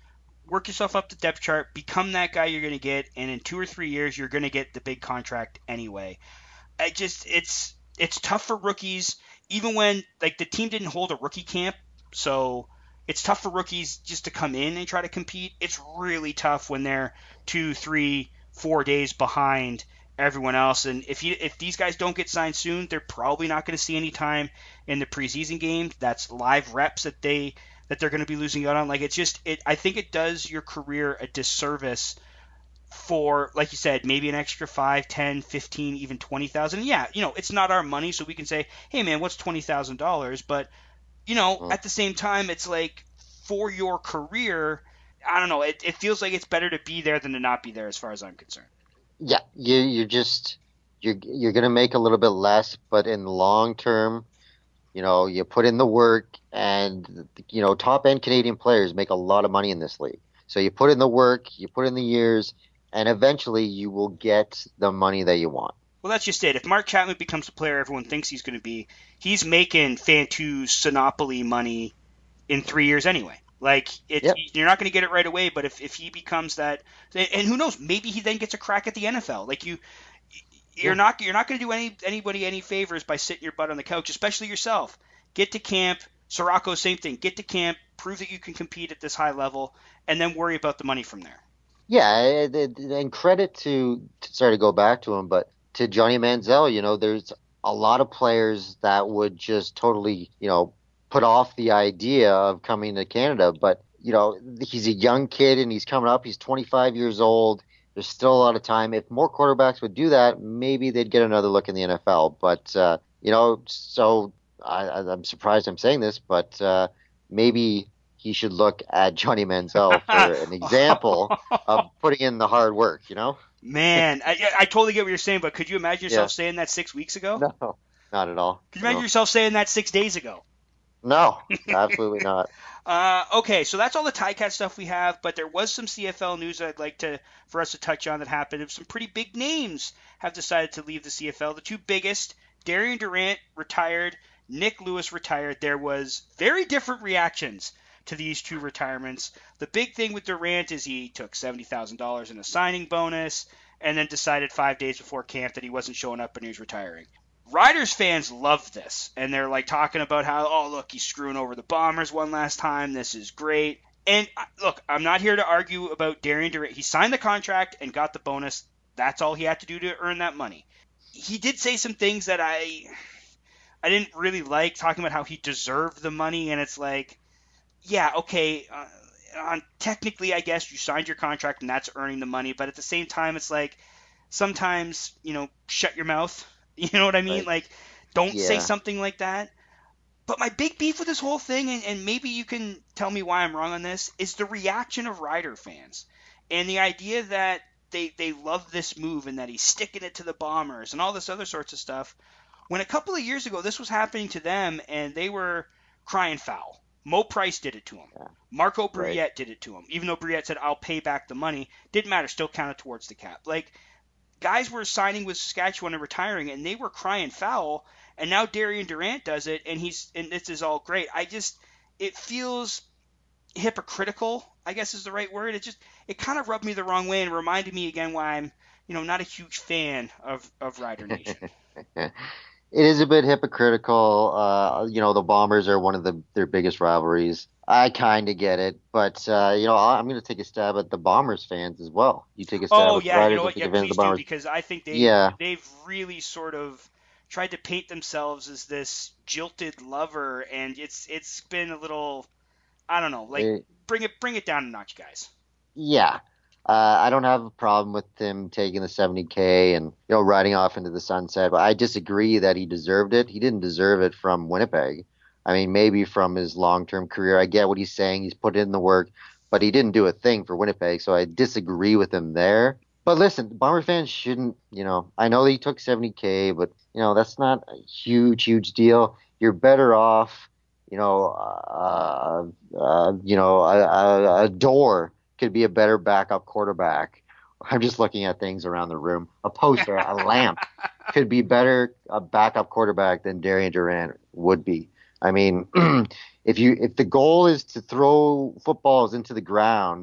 work yourself up the depth chart, become that guy you're going to get, and in two or three years you're going to get the big contract anyway. I just it's it's tough for rookies, even when like the team didn't hold a rookie camp, so it's tough for rookies just to come in and try to compete. It's really tough when they're two, three, four days behind everyone else. And if you if these guys don't get signed soon, they're probably not going to see any time in the preseason game. That's live reps that they that they're going to be losing out on. Like it's just it. I think it does your career a disservice for, like you said, maybe an extra five, ten, fifteen, even twenty thousand. Yeah, you know, it's not our money, so we can say, hey man, what's twenty thousand dollars? But you know, mm. at the same time, it's like for your career, I don't know. It, it feels like it's better to be there than to not be there, as far as I'm concerned. Yeah, you you're just you're you're gonna make a little bit less, but in the long term, you know, you put in the work, and you know, top end Canadian players make a lot of money in this league. So you put in the work, you put in the years, and eventually you will get the money that you want. Well, that's just it. If Mark Chapman becomes the player everyone thinks he's going to be, he's making Fantu's Sinopoly money in three years anyway. Like, it, yep. You're not going to get it right away, but if, if he becomes that, and who knows, maybe he then gets a crack at the N F L. Like, you, you're yeah. not you're not going to do any anybody any favors by sitting your butt on the couch, especially yourself. Get to camp. Sirocco, same thing. Get to camp, prove that you can compete at this high level, and then worry about the money from there. Yeah, and credit to, sorry to go back to him, but to Johnny Manziel, you know, there's a lot of players that would just totally, you know, put off the idea of coming to Canada. But, you know, he's a young kid and he's coming up. He's twenty-five years old. There's still a lot of time. If more quarterbacks would do that, maybe they'd get another look in the N F L. But, uh, you know, so I, I'm surprised I'm saying this, but uh, maybe he should look at Johnny Manziel for an example of putting in the hard work, you know? Man, I, I totally get what you're saying, but could you imagine yourself yeah. saying that six weeks ago? No, not at all. Could you imagine no. yourself saying that six days ago? No, absolutely not. Uh, okay, so that's all the Ticats stuff we have, but there was some C F L news I'd like to for us to touch on that happened. Some pretty big names have decided to leave the C F L. The two biggest, Darian Durant retired, Nick Lewis retired. There was very different reactions to these two retirements. The big thing with Durant is he took seventy thousand dollars in a signing bonus and then decided five days before camp that he wasn't showing up and he was retiring. Riders fans love this, and they're like talking about how, oh, look, he's screwing over the Bombers one last time. This is great. And look, I'm not here to argue about Darian Durant. He signed the contract and got the bonus. That's all he had to do to earn that money. He did say some things that I I didn't really like, talking about how he deserved the money, and it's like, yeah, okay, uh, on, technically, I guess you signed your contract and that's earning the money, but at the same time, it's like, sometimes, you know, shut your mouth. You know what I mean? Right. Like, don't yeah. say something like that. But my big beef with this whole thing, and, and maybe you can tell me why I'm wrong on this, is the reaction of Rider fans. And the idea that they, they love this move and that he's sticking it to the Bombers and all this other sorts of stuff. When a couple of years ago, this was happening to them, and they were crying foul. Mo Price did it to him. Yeah. Marco Briette right. did it to him. Even though Briette said, I'll pay back the money, didn't matter, still counted towards the cap. Like, guys were signing with Saskatchewan and retiring, and they were crying foul, and now Darian Durant does it, and he's and this is all great. I just, it feels hypocritical, I guess is the right word. It just, it kind of rubbed me the wrong way and reminded me again why I'm, you know, not a huge fan of, of Rider Nation. It is a bit hypocritical. Uh, you know, the Bombers are one of the, their biggest rivalries. I kind of get it, but uh, you know, I'm going to take a stab at the Bombers fans as well. You take a stab oh, at yeah, the Riders, you know what? Yeah, please the Bombers. do, because I think they yeah. they've really sort of tried to paint themselves as this jilted lover, and it's it's been a little, I don't know, like it, bring it bring it down a notch, guys. Yeah. Uh, I don't have a problem with him taking the seventy K and, you know, riding off into the sunset, but I disagree that he deserved it. He didn't deserve it from Winnipeg. I mean, maybe from his long-term career. I get what he's saying. He's put in the work, but he didn't do a thing for Winnipeg, so I disagree with him there. But listen, Bomber fans shouldn't, you know, I know that he took seventy K, but, you know, that's not a huge, huge deal. You're better off, you know, uh, uh, you know, a, a, a door could be a better backup quarterback. I'm just looking at things around the room. A poster, a lamp could be better a backup quarterback than Darian Durant would be. I mean, if you if the goal is to throw footballs into the ground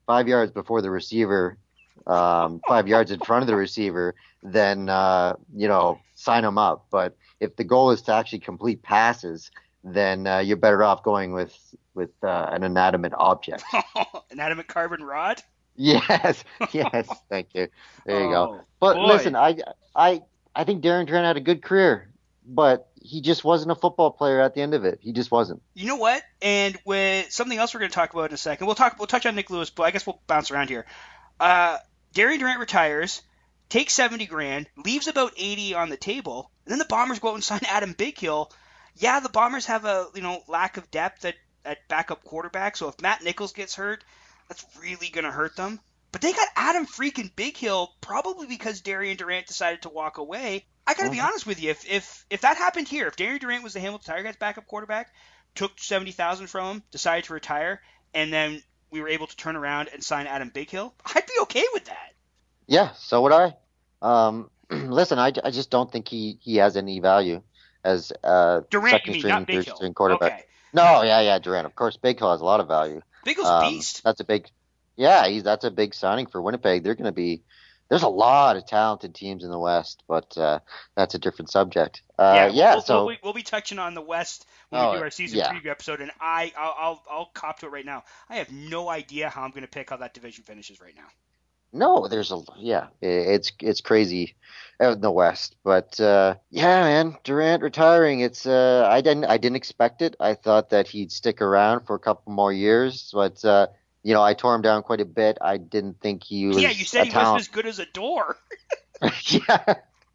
five yards before the receiver, um, five yards in front of the receiver, then uh, you know, sign him up. But if the goal is to actually complete passes, then uh, you're better off going with with uh, an inanimate object. Inanimate carbon rod. Yes, yes, thank you. There you Oh, go. But boy. listen, I, I, I think Darren Durant had a good career, but he just wasn't a football player at the end of it. He just wasn't. You know what? And with something else we're going to talk about in a second. We'll talk. We'll touch on Nick Lewis, but I guess we'll bounce around here. Uh, Darren Durant retires, takes seventy grand, leaves about eighty on the table, and then the Bombers go out and sign Adam Bighill. Yeah, the Bombers have a you know lack of depth at, at backup quarterback. So if Matt Nichols gets hurt, that's really going to hurt them. But they got Adam freaking Bighill probably because Darren Durant decided to walk away. I got to be honest with you. If if if that happened here, if Darren Durant was the Hamilton Tiger Cats backup quarterback, took seventy thousand dollars from him, decided to retire, and then we were able to turn around and sign Adam Bighill, I'd be okay with that. Yeah, so would I. Um, listen, I, I just don't think he, he has any value as a Durant, second you mean, string, not third Bighill. string quarterback. Okay. No, yeah, yeah, Durant. Of course, Bighill has a lot of value. Bighill's Um, a beast. That's a big, yeah, he's that's a big signing for Winnipeg. They're going to be. There's a lot of talented teams in the West, but uh, that's a different subject. Uh, yeah, yeah, we'll, so we'll, be, we'll be touching on the West when Oh, we do our season yeah. preview episode, and I, I'll, I'll, I'll cop to it right now. I have no idea how I'm going to pick how that division finishes right now. no, there's a yeah, i- it's it's crazy out in the West, but uh, yeah, man, Durant retiring. It's uh, I didn't I didn't expect it. I thought that he'd stick around for a couple more years, but uh, you know, I tore him down quite a bit. I didn't think he was Yeah, you said a he talent. wasn't as good as a door. yeah,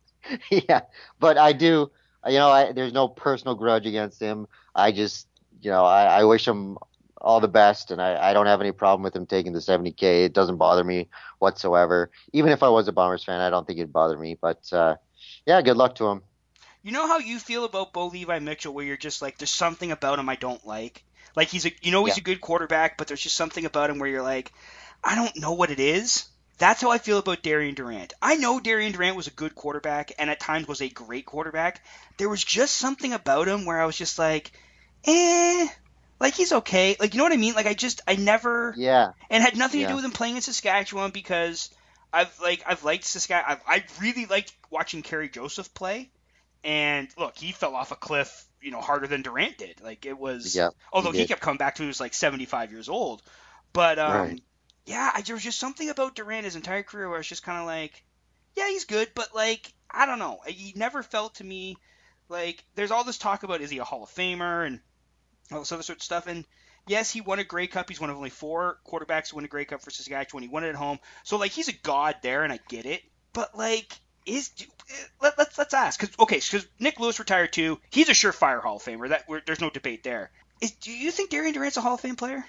yeah, but I do. You know, I, there's no personal grudge against him. I just, you know, I, I wish him all the best, and I, I don't have any problem with him taking the seventy K. It doesn't bother me whatsoever. Even if I was a Bombers fan, I don't think it'd bother me. But uh, yeah, good luck to him. You know how you feel about Bo Levi Mitchell, where you're just like, there's something about him I don't like. Like he's a, you know, he's Yeah. a good quarterback, but there's just something about him where you're like, I don't know what it is. That's how I feel about Darren Durant. I know Darren Durant was a good quarterback and at times was a great quarterback. There was just something about him where I was just like, eh, like he's okay. Like, you know what I mean? Like I just, I never, Yeah, and had nothing to Yeah. do with him playing in Saskatchewan because I've like, I've liked Saskatchewan. I really liked watching Kerry Joseph play. And look, he fell off a cliff, you know, harder than Durant did. Like it was, Yeah, although he he, did. kept coming back to, he was like seventy-five years old. But um, Right. yeah, I, there was just something about Durant his entire career where I was just kind of like, yeah, he's good, but like, I don't know. He never felt to me like there's all this talk about is he a Hall of Famer and all this other sort of stuff. And yes, he won a Grey Cup. He's one of only four quarterbacks to win a Grey Cup for Saskatchewan. He won it at home, so like he's a god there, and I get it. But like, is let, let's let's ask because okay, because Nick Lewis retired too. He's a surefire Hall of Famer. That we're, there's no debate there. Is do you think Darren Durant's a Hall of Fame player?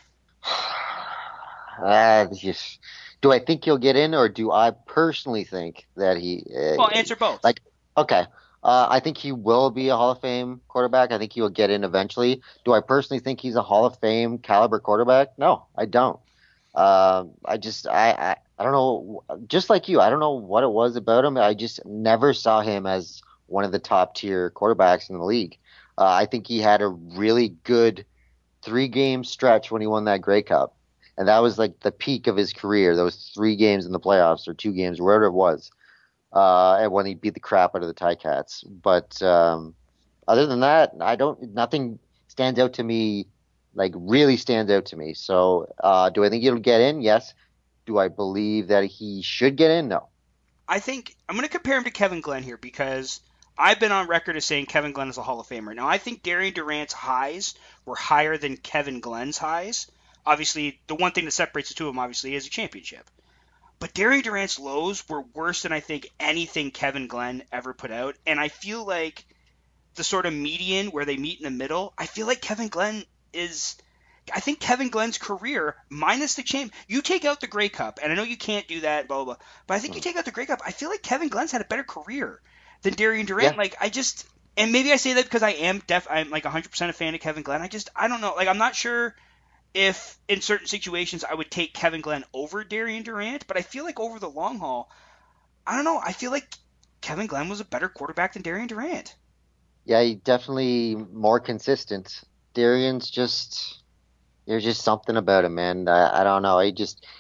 Uh, just, do I think he'll get in, or do I personally think that he? Uh, Well, answer both. Like, okay, uh, I think he will be a Hall of Fame quarterback. I think he will get in eventually. Do I personally think he's a Hall of Fame caliber quarterback? No, I don't. Uh, I just, I, I, I don't know. Just like you, I don't know what it was about him. I just never saw him as one of the top tier quarterbacks in the league. Uh, I think he had a really good three game stretch when he won that Grey Cup. And that was like the peak of his career, those three games in the playoffs or two games, wherever it was, uh, and when he beat the crap out of the Ticats. But um, other than that, I don't. Nothing stands out to me, like really stands out to me. So, uh, do I think he'll get in? Yes. Do I believe that he should get in? No. I think I'm going to compare him to Kevin Glenn here because I've been on record as saying Kevin Glenn is a Hall of Famer. Now, I think Darren Durant's highs were higher than Kevin Glenn's highs. Obviously, the one thing that separates the two of them, obviously, is a championship. But Darren Durant's lows were worse than I think anything Kevin Glenn ever put out. And I feel like the sort of median where they meet in the middle, I feel like Kevin Glenn is... I think Kevin Glenn's career, minus the champ, you take out the Grey Cup, and I know you can't do that, blah, blah, blah, but I think you take out the Grey Cup, I feel like Kevin Glenn's had a better career than Darren Durant. Yeah. Like, I just... And maybe I say that because I am def... I'm like one hundred percent a fan of Kevin Glenn. I just... I don't know. Like, I'm not sure... if in certain situations I would take Kevin Glenn over Darren Durant, but I feel like over the long haul, I don't know, I feel like Kevin Glenn was a better quarterback than Darren Durant. Yeah, he definitely more consistent. Darian's just, there's just something about him, man. I, I don't know. He just,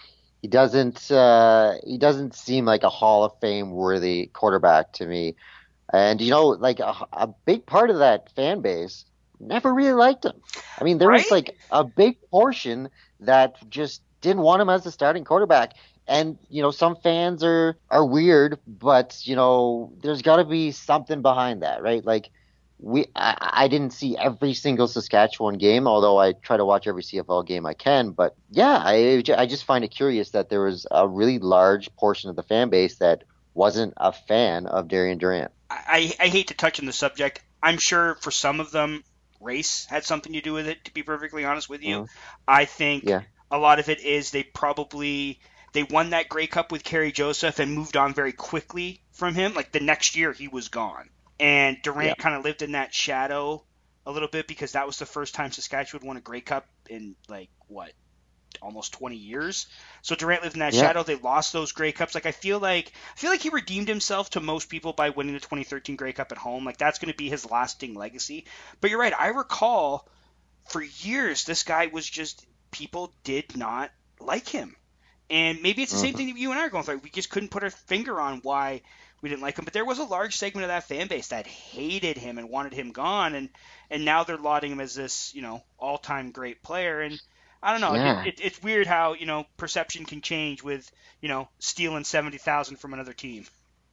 He doesn't uh, he doesn't seem like a Hall of Fame worthy quarterback to me. And you know, like a, a big part of that fan base never really liked him. I mean, there was Right? like a big portion that just didn't want him as the starting quarterback. And you know, some fans are are weird, but you know, there's got to be something behind that, right? Like we, I, I didn't see every single Saskatchewan game, although I try to watch every C F L game I can. But yeah, I ju- I just find it curious that there was a really large portion of the fan base that wasn't a fan of Darian Durant. I, I hate to touch on the subject. I'm sure for some of them, race had something to do with it, to be perfectly honest with you. Mm, I think yeah, a lot of it is they probably they won that Grey Cup with Kerry Joseph and moved on very quickly from him. Like the next year he was gone. And yeah, Durant kind of lived in that shadow a little bit because that was the first time Saskatchewan won a Grey Cup in like what almost twenty years. So Durant lived in that yeah. shadow. They lost those Grey Cups. Like I feel like I feel like he redeemed himself to most people by winning the twenty thirteen Grey Cup at home. Like that's going to be his lasting legacy. But you're right. I recall for years this guy was just people did not like him. And maybe it's the same Hmm. thing that you and I are going through. We just couldn't put our finger on why we didn't like him. But there was a large segment of that fan base that hated him and wanted him gone. And, and now they're lauding him as this, you know, all-time great player. And I don't know. It, Yeah, it, it's weird how, you know, perception can change with, you know, stealing seventy thousand from another team.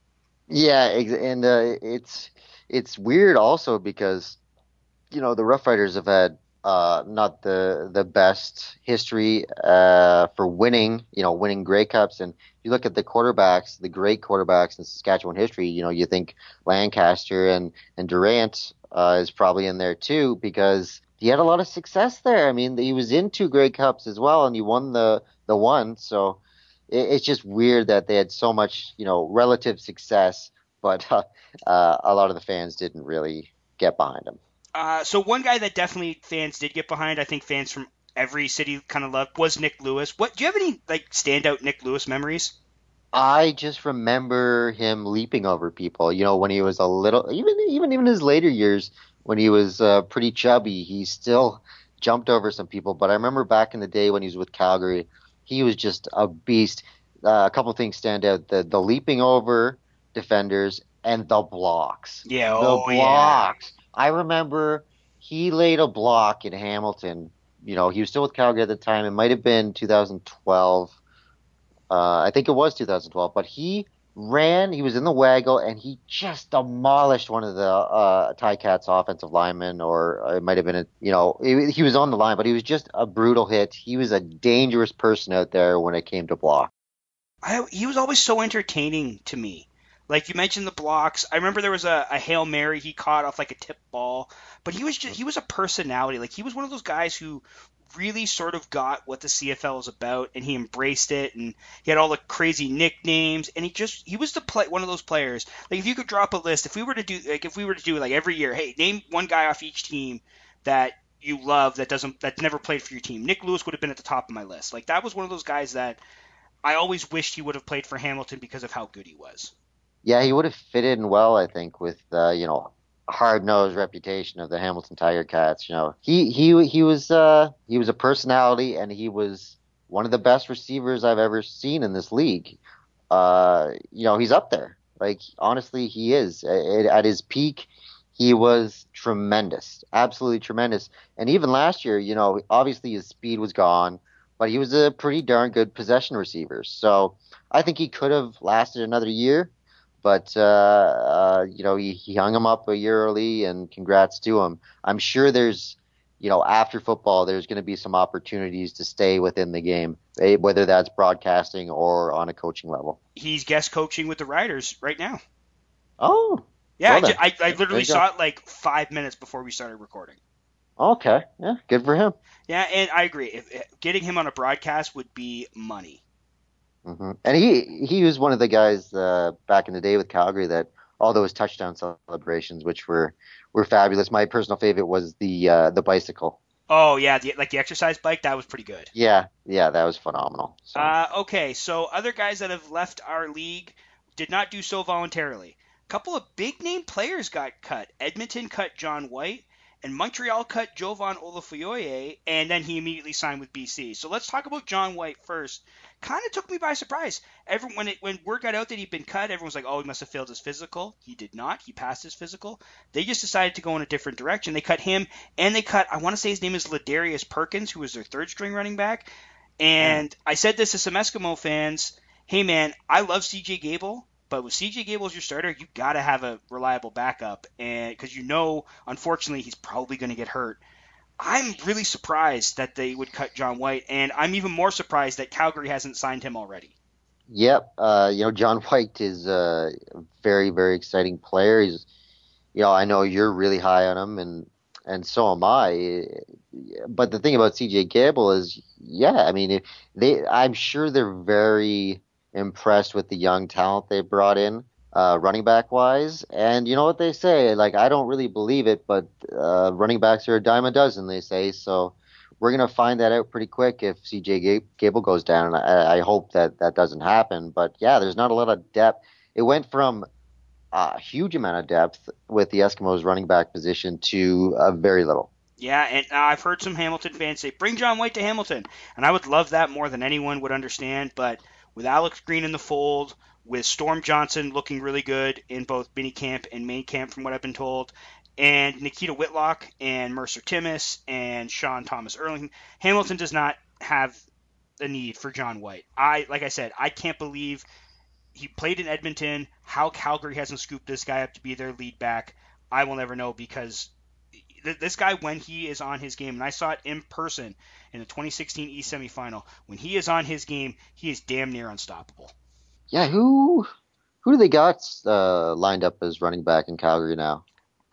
yeah, ex- and uh, it's it's weird also because you know the Rough Riders have had uh, not the the best history uh, for winning, you know, winning Grey Cups. And if you look at the quarterbacks, the great quarterbacks in Saskatchewan history, you know, you think Lancaster and and Durant uh, is probably in there too because he had a lot of success there. I mean, he was in two Grey Cups as well, and he won the the one. So it, it's just weird that they had so much, you know, relative success, but uh, uh, a lot of the fans didn't really get behind him. Uh, so one guy that definitely fans did get behind, I think fans from every city kind of loved, was Nick Lewis. What do you have any like standout Nick Lewis memories? I just remember him leaping over people. You know, when he was a little, even even even his later years, when he was uh, pretty chubby, he still jumped over some people. But I remember back in the day when he was with Calgary, he was just a beast. Uh, a couple things stand out: the the leaping over defenders and the blocks. Yeah, The oh yeah. blocks. I remember he laid a block in Hamilton. You know, he was still with Calgary at the time. It might have been two thousand twelve. Uh, I think it was two thousand twelve, but he ran, he was in the waggle, and he just demolished one of the uh, Ticats offensive linemen, or it might have been, a, you know, he, he was on the line, but he was just a brutal hit. He was a dangerous person out there when it came to block. I, he was always so entertaining to me. Like you mentioned the blocks. I remember there was a, a Hail Mary he caught off like a tip ball, but he was just he was a personality. Like he was one of those guys who really sort of got what the C F L is about and he embraced it and he had all the crazy nicknames and he just he was the play one of those players. Like if you could drop a list, if we were to do like if we were to do like every year, hey, name one guy off each team that you love that doesn't that never played for your team. Nick Lewis would have been at the top of my list. Like that was one of those guys that I always wished he would have played for Hamilton because of how good he was. Yeah, he would have fit in well, I think, with uh, you know, hard-nosed reputation of the Hamilton Tiger Cats. You know, he he he was uh, he was a personality, and he was one of the best receivers I've ever seen in this league. Uh, you know, he's up there. Like honestly, he is at, at his peak. He was tremendous, absolutely tremendous. And even last year, you know, obviously his speed was gone, but he was a pretty darn good possession receiver. So I think he could have lasted another year, but uh, uh, you know, he, he hung him up a year early, and congrats to him. I'm sure there's, you know, after football, there's going to be some opportunities to stay within the game, eh, whether that's broadcasting or on a coaching level. He's guest coaching with the Riders right now. Oh, Yeah, well I, ju- then. I, I There literally you go. saw it like five minutes before we started recording. Okay, yeah, good for him. Yeah, and I agree. If, if getting him on a broadcast would be money. Hmm. And he he was one of the guys uh, back in the day with Calgary that all those touchdown celebrations, which were were fabulous. My personal favorite was the uh, the bicycle. Oh yeah, the, like the exercise bike, that was pretty good. Yeah, yeah, that was phenomenal. So, Uh, okay, so other guys that have left our league did not do so voluntarily. A couple of big name players got cut. Edmonton cut John White, and Montreal cut Jovan Olafoyoye, and then he immediately signed with B C. So let's talk about John White first, kind of took me by surprise. Everyone, when, it, when word got out that he'd been cut, everyone was like, oh, he must have failed his physical. He did not. He passed his physical. They just decided to go in a different direction. They cut him, and they cut, I want to say his name is Ladarius Perkins, who was their third-string running back. And I said this to some Eskimo fans, hey, man, I love C J Gable, but with C J Gable as your starter, you got to have a reliable backup, and because you know, unfortunately, he's probably going to get hurt. I'm really surprised that they would cut John White, and I'm even more surprised that Calgary hasn't signed him already. Yep. Uh, you know, John White is a very, very exciting player. He's, you know, I know you're really high on him, and and so am I. But the thing about C J Gable is, yeah, I mean, they, I'm sure they're very impressed with the young talent they brought in, uh, running back wise. And you know what they say? Like, I don't really believe it, but uh, running backs are a dime a dozen, they say. So we're going to find that out pretty quick if C J Gable goes down. And I, I hope that that doesn't happen. But yeah, there's not a lot of depth. It went from a huge amount of depth with the Eskimos running back position to uh, very little. Yeah, and uh, I've heard some Hamilton fans say, bring John White to Hamilton. And I would love that more than anyone would understand. But with Alex Green in the fold, with Storm Johnson looking really good in both minicamp and main camp from what I've been told, and Nikita Whitlock and Mercer Timmis and Sean Thomas Erling, Hamilton does not have a need for John White. I, like I said, I can't believe he played in Edmonton. How Calgary hasn't scooped this guy up to be their lead back, I will never know, because th- this guy, when he is on his game, and I saw it in person in the twenty sixteen East semifinal, when he is on his game, he is damn near unstoppable. Yeah, who who do they got uh, lined up as running back in Calgary now?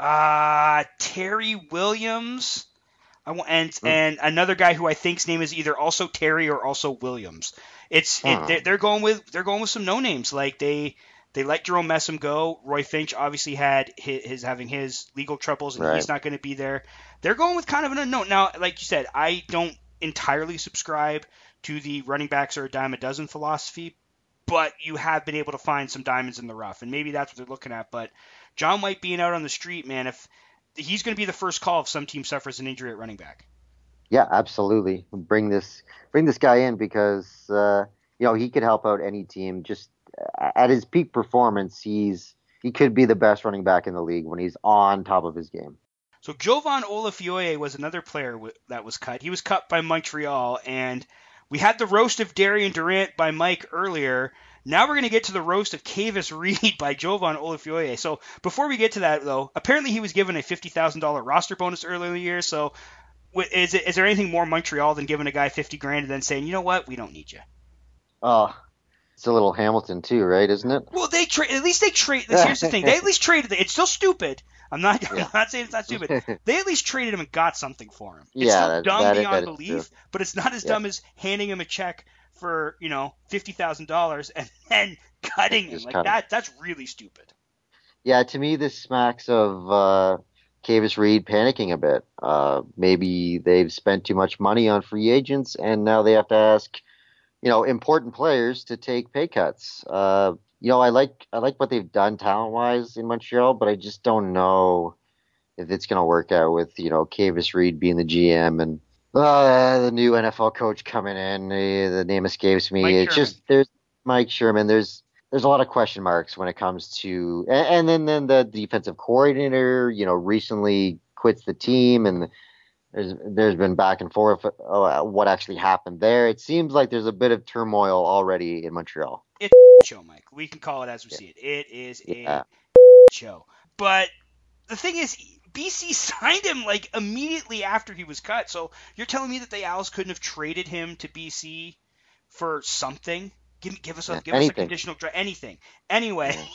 Uh, Terry Williams, I want, and mm. and another guy who I think's name is either also Terry or also Williams. It's huh. it, they're, they're going with they're going with some no names. Like they they let Jerome Messam go. Roy Finch obviously had his, his having his legal troubles, and right. he's not going to be there. They're going with kind of an unknown. Now, like you said, I don't entirely subscribe to the running backs are a dime a dozen philosophy, but you have been able to find some diamonds in the rough, and maybe that's what they're looking at. But John White being out on the street, man, if he's going to be the first call if some team suffers an injury at running back. Yeah, absolutely. Bring this bring this guy in because uh, you know he could help out any team. Just at his peak performance, he's he could be the best running back in the league when he's on top of his game. So Jovan Olafioye was another player w- that was cut. He was cut by Montreal, and we had the roast of Darian Durant by Mike earlier. Now we're going to get to the roast of Kavis Reed by Jovan Olafioye. So before we get to that, though, apparently he was given a fifty thousand dollars roster bonus earlier in the year. So is it, is there anything more Montreal than giving a guy fifty grand and then saying, you know what, we don't need you? Oh, it's a little Hamilton too, right? Isn't it? Well, they tra- at least they trade. Here's the thing: they at least traded it. It's still stupid. I'm not. Yeah. I'm not saying it's not stupid. They at least traded him and got something for him. It's yeah, still that, dumb that, beyond that belief, but it's not as yeah. dumb as handing him a check for, you know, fifty thousand dollars and then cutting him. Like cutting. that. That's really stupid. Yeah, to me, this smacks of uh, Kavis Reed panicking a bit. Uh, maybe they've spent too much money on free agents, and now they have to ask, you know, important players to take pay cuts. Uh, you know, I like I like what they've done talent-wise in Montreal, but I just don't know if it's going to work out with, you know, Kavis Reed being the G M and uh, the new N F L coach coming in. The name escapes me. Mike it's Sherman. just there's Mike Sherman. There's there's a lot of question marks when it comes to, and, and then then the defensive coordinator, you know, recently quits the team, and there's there's been back and forth uh, what actually happened there. It seems like there's a bit of turmoil already in Montreal. It's a show, Mike. We can call it as we yeah. see it. It is yeah. a show. But the thing is, B C signed him like immediately after he was cut. So you're telling me that the Owls couldn't have traded him to B C for something? Give give us a yeah, give anything. us a conditional tra- anything. Anyway, yeah.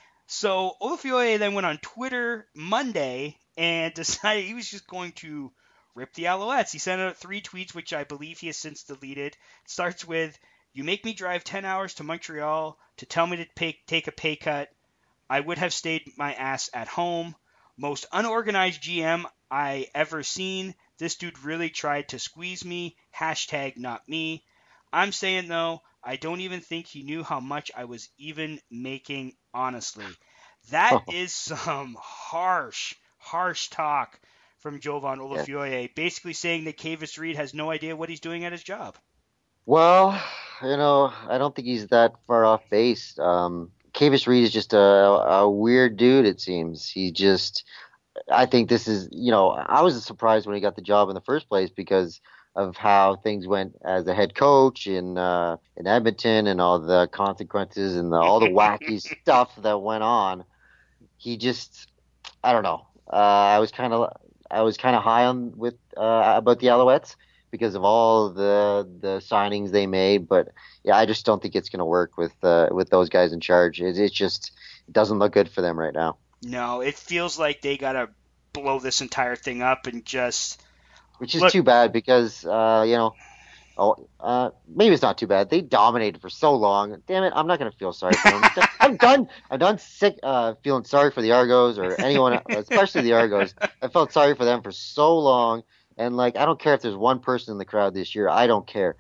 So Olafioye then went on Twitter Monday and decided he was just going to rip the Alouettes. He sent out three tweets, which I believe he has since deleted. It starts with, "You make me drive ten hours to Montreal to tell me to pay, take a pay cut. I would have stayed my ass at home. Most unorganized G M I ever seen. This dude really tried to squeeze me. Hashtag not me. I'm saying, though, I don't even think he knew how much I was even making, honestly." That is some harsh, harsh talk from Jovan Olafioye, yeah. basically saying that Kavis Reed has no idea what he's doing at his job. Well, you know, I don't think he's that far off base. Um, Kavis Reed is just a, a weird dude, it seems. He just, I think this is, you know, I was surprised when he got the job in the first place because of how things went as a head coach in uh, in Edmonton and all the consequences and the, all the wacky stuff that went on. He just, I don't know. Uh, I was kind of I was kind of high on with uh, about the Alouettes because of all the the signings they made, but yeah, I just don't think it's going to work with uh, with those guys in charge. It, it just it doesn't look good for them right now. No, it feels like they got to blow this entire thing up and just. Which is Look, too bad because uh, you know. Oh, uh, maybe it's not too bad. They dominated for so long. Damn it, I'm not gonna feel sorry for them. I'm done. I'm done sick uh, feeling sorry for the Argos or anyone, especially the Argos. I felt sorry for them for so long, and like I don't care if there's one person in the crowd this year. I don't care.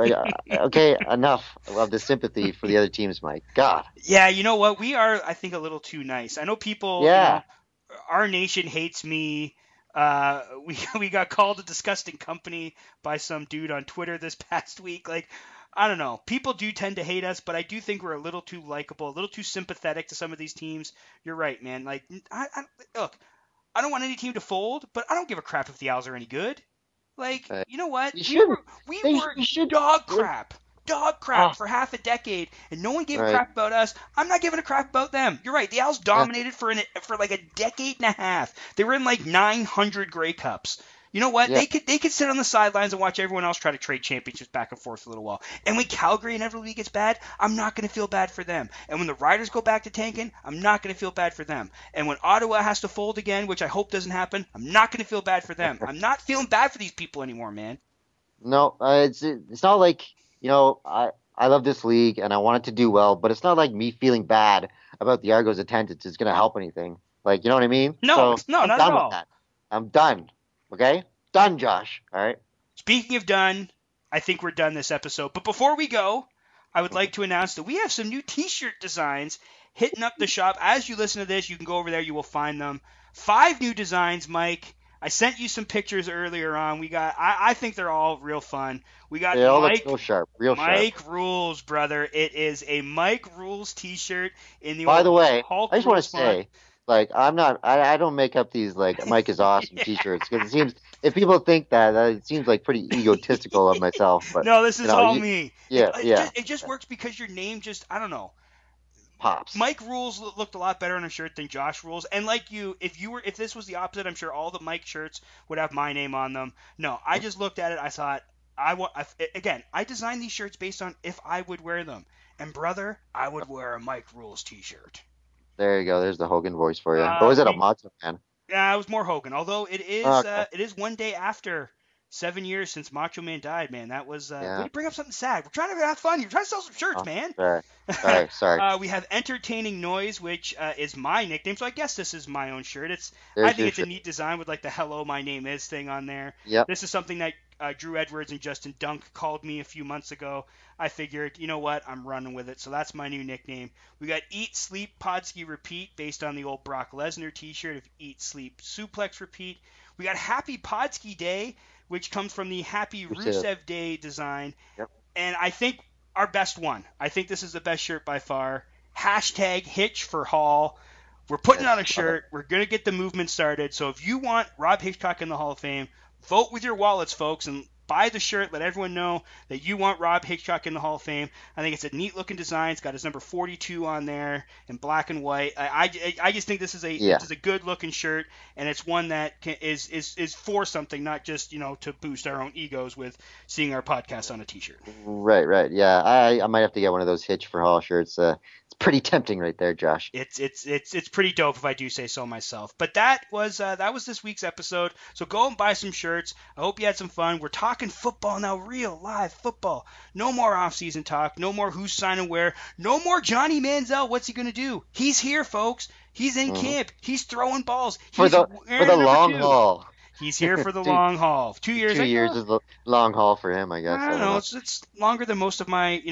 Okay, enough of the sympathy for the other teams, Mike. God. Yeah, you know what? We are, I think, a little too nice. I know people. Yeah. You know, our nation hates me. Uh, we we got called a disgusting company by some dude on Twitter this past week. Like, I don't know. People do tend to hate us, but I do think we're a little too likable, a little too sympathetic to some of these teams. You're right, man. Like, I, I look, I don't want any team to fold, but I don't give a crap if the Owls are any good. Like, Uh, you know what? you We shouldn't. were, we They- were you should- dog crap. Dog crap Ah. for half a decade, and no one gave a Right. crap about us. I'm not giving a crap about them. You're right. The Owls dominated for an for like a decade and a half. They were in like nine hundred Grey Cups. You know what? Yeah. They could they could sit on the sidelines and watch everyone else try to trade championships back and forth for a little while. And when Calgary inevitably gets bad, I'm not going to feel bad for them. And when the Riders go back to tanking, I'm not going to feel bad for them. And when Ottawa has to fold again, which I hope doesn't happen, I'm not going to feel bad for them. I'm not feeling bad for these people anymore, man. No, uh, it's it's not like you know I I love this league and I want it to do well, but it's not like me feeling bad about the Argos' attendance is going to help anything. Like you know what I mean? No, So, no, I'm not done at with all. that. I'm done. Okay, done, Josh. All right. Speaking of done, I think we're done this episode. But before we go, I would like to announce that we have some new t-shirt designs hitting up the shop. As you listen to this, you can go over there. You will find them. Five new designs, Mike. I sent you some pictures earlier on. We got. I, I think they're all real fun. We got They all look Mike. so sharp, real sharp. Mike Rules, brother. It is a Mike Rules t-shirt in the. By old the way, Hulk I just want Rules to say, like, I'm not, I, I don't make up these like Mike is awesome Yeah. T-shirts because it seems if people think that, uh, it seems like pretty egotistical of myself. But No, this is you know, all you- me. yeah, it, it yeah. Just, it just works because your name just. I don't know. pops. Mike Rules lo- looked a lot better on a shirt than Josh Rules. And like you, if you were, if this was the opposite, I'm sure all the Mike shirts would have my name on them. No, I just looked at it. I thought, I want again. I designed these shirts based on if I would wear them. And brother, I would wear a Mike Rules t-shirt. There you go. There's the Hogan voice for you. Uh, or was it a we- Macho Man? Yeah, it was more Hogan. Although it is, Okay. uh, it is one day after seven years since Macho Man died. Man, that was. Uh, Yeah. Way to bring up something sad. We're trying to have fun. You're trying to sell some shirts, Oh, man. Sorry, sorry, sorry. Uh, we have Entertaining Noise, which uh, is my nickname, so I guess this is my own shirt. It's There's I think your it's a shirt. neat design with like the "Hello, my name is" thing on there. Yep. This is something that uh, Drew Edwards and Justin Dunk called me a few months ago. I figured, you know what, I'm running with it, so that's my new nickname. We got Eat, Sleep, Podski, Repeat, based on the old Brock Lesnar T-shirt of Eat, Sleep, Suplex, Repeat. We got Happy Podski Day, which comes from the Happy Rusev. Rusev Day design. Yep. And I think our best one. I think this is the best shirt by far. Hashtag Hitch for Hall. We're putting it on a Yes, shirt. We're going to get the movement started. So if you want Rob Hitchcock in the Hall of Fame, vote with your wallets, folks, and buy the shirt. Let everyone know that you want Rob Hitchcock in the Hall of Fame. I think it's a neat-looking design. It's got his number forty-two on there in black and white. I, I, I just think this is a Yeah. this is a good-looking shirt, and it's one that can, is, is is for something, not just, you know, to boost our own egos with seeing our podcast on a T-shirt. Right, right. Yeah, I I might have to get one of those Hitch for Hall shirts. Uh, it's pretty tempting right there, Josh. It's it's it's it's pretty dope if I do say so myself. But that was uh, that was this week's episode. So go and buy some shirts. I hope you had some fun. We're talking football now, real live football. No more off-season talk. No more who's signing where. No more Johnny Manziel. What's he gonna do? He's here, folks. He's in Mhm. camp. He's throwing balls. For He's the wearing for the number long two. haul. He's here for the Two- long haul. Two years. Two I years know. is the long haul for him, I guess. I don't know. It's, it's longer than most of my, you know,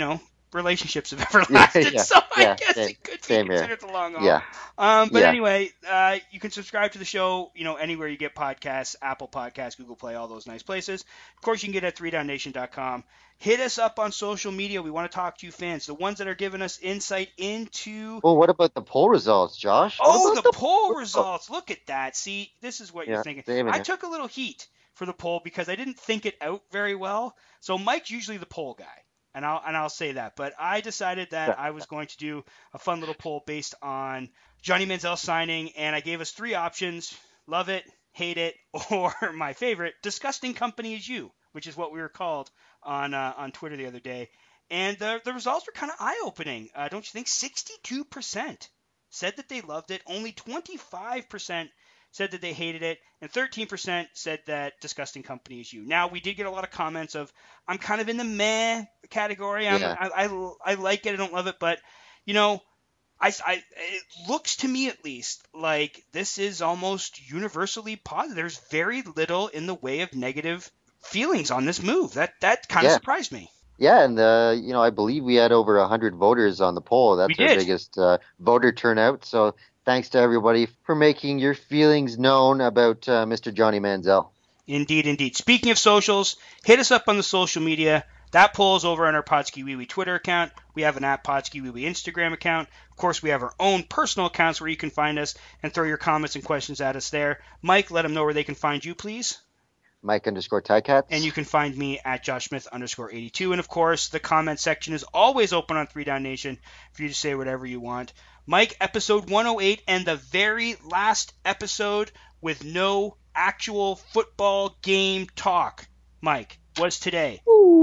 relationships have ever lasted, Yeah, yeah, so I yeah, guess same- it could be same here. considered the long haul. Yeah. Um, but Yeah. anyway, uh, you can subscribe to the show, you know, anywhere you get podcasts, Apple Podcasts, Google Play, all those nice places. Of course, you can get it at three down nation dot com. Hit us up on social media. We want to talk to you fans, the ones that are giving us insight into. Well, what about the poll results, Josh? What Oh, about the poll results. Look at that. See, this is what Yeah, you're thinking. same I here. took a little heat for the poll because I didn't think it out very well. So Mike's usually the poll guy, and I'll and I'll say that. But I decided that I was going to do a fun little poll based on Johnny Manziel signing, and I gave us three options: love it, hate it, or my favorite, disgusting company is you, which is what we were called on uh, on Twitter the other day. And the the results were kind of eye-opening, uh, don't you think? sixty-two percent said that they loved it. Only twenty-five percent said that they hated it, and thirteen percent said that disgusting company is you. Now, we did get a lot of comments of, I'm kind of in the meh category. I'm, Yeah. I, I, I like it. I don't love it. But, you know, I, I, it looks to me at least like this is almost universally positive. There's very little in the way of negative feelings on this move. That, that kind of Yeah. surprised me. Yeah, and uh, you know, I believe we had over one hundred voters on the poll. That's We our did. biggest uh, voter turnout. So thanks to everybody for making your feelings known about uh, Mister Johnny Manziel. Indeed, indeed. Speaking of socials, hit us up on the social media. That poll is over on our Podski Wee Wee Twitter account. We have an at Podski Wee Wee Instagram account. Of course, we have our own personal accounts where you can find us and throw your comments and questions at us there. Mike, let them know where they can find you, please. Mike underscore Tycats. And you can find me at Josh Smith underscore eighty-two. And of course, the comment section is always open on three down nation for you to say whatever you want. Mike, episode one oh eight and the very last episode with no actual football game talk, Mike, was today.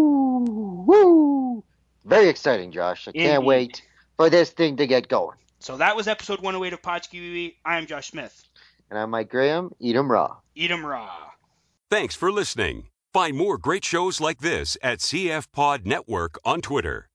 Woo, woo. Very exciting, Josh. I can't Indeed. wait for this thing to get going. So that was episode one oh eight of Podski Wee Wee. I am Josh Smith. And I'm Mike Graham. Eat 'em raw. Eat 'em raw. Thanks for listening. Find more great shows like this at C F Pod Network on Twitter.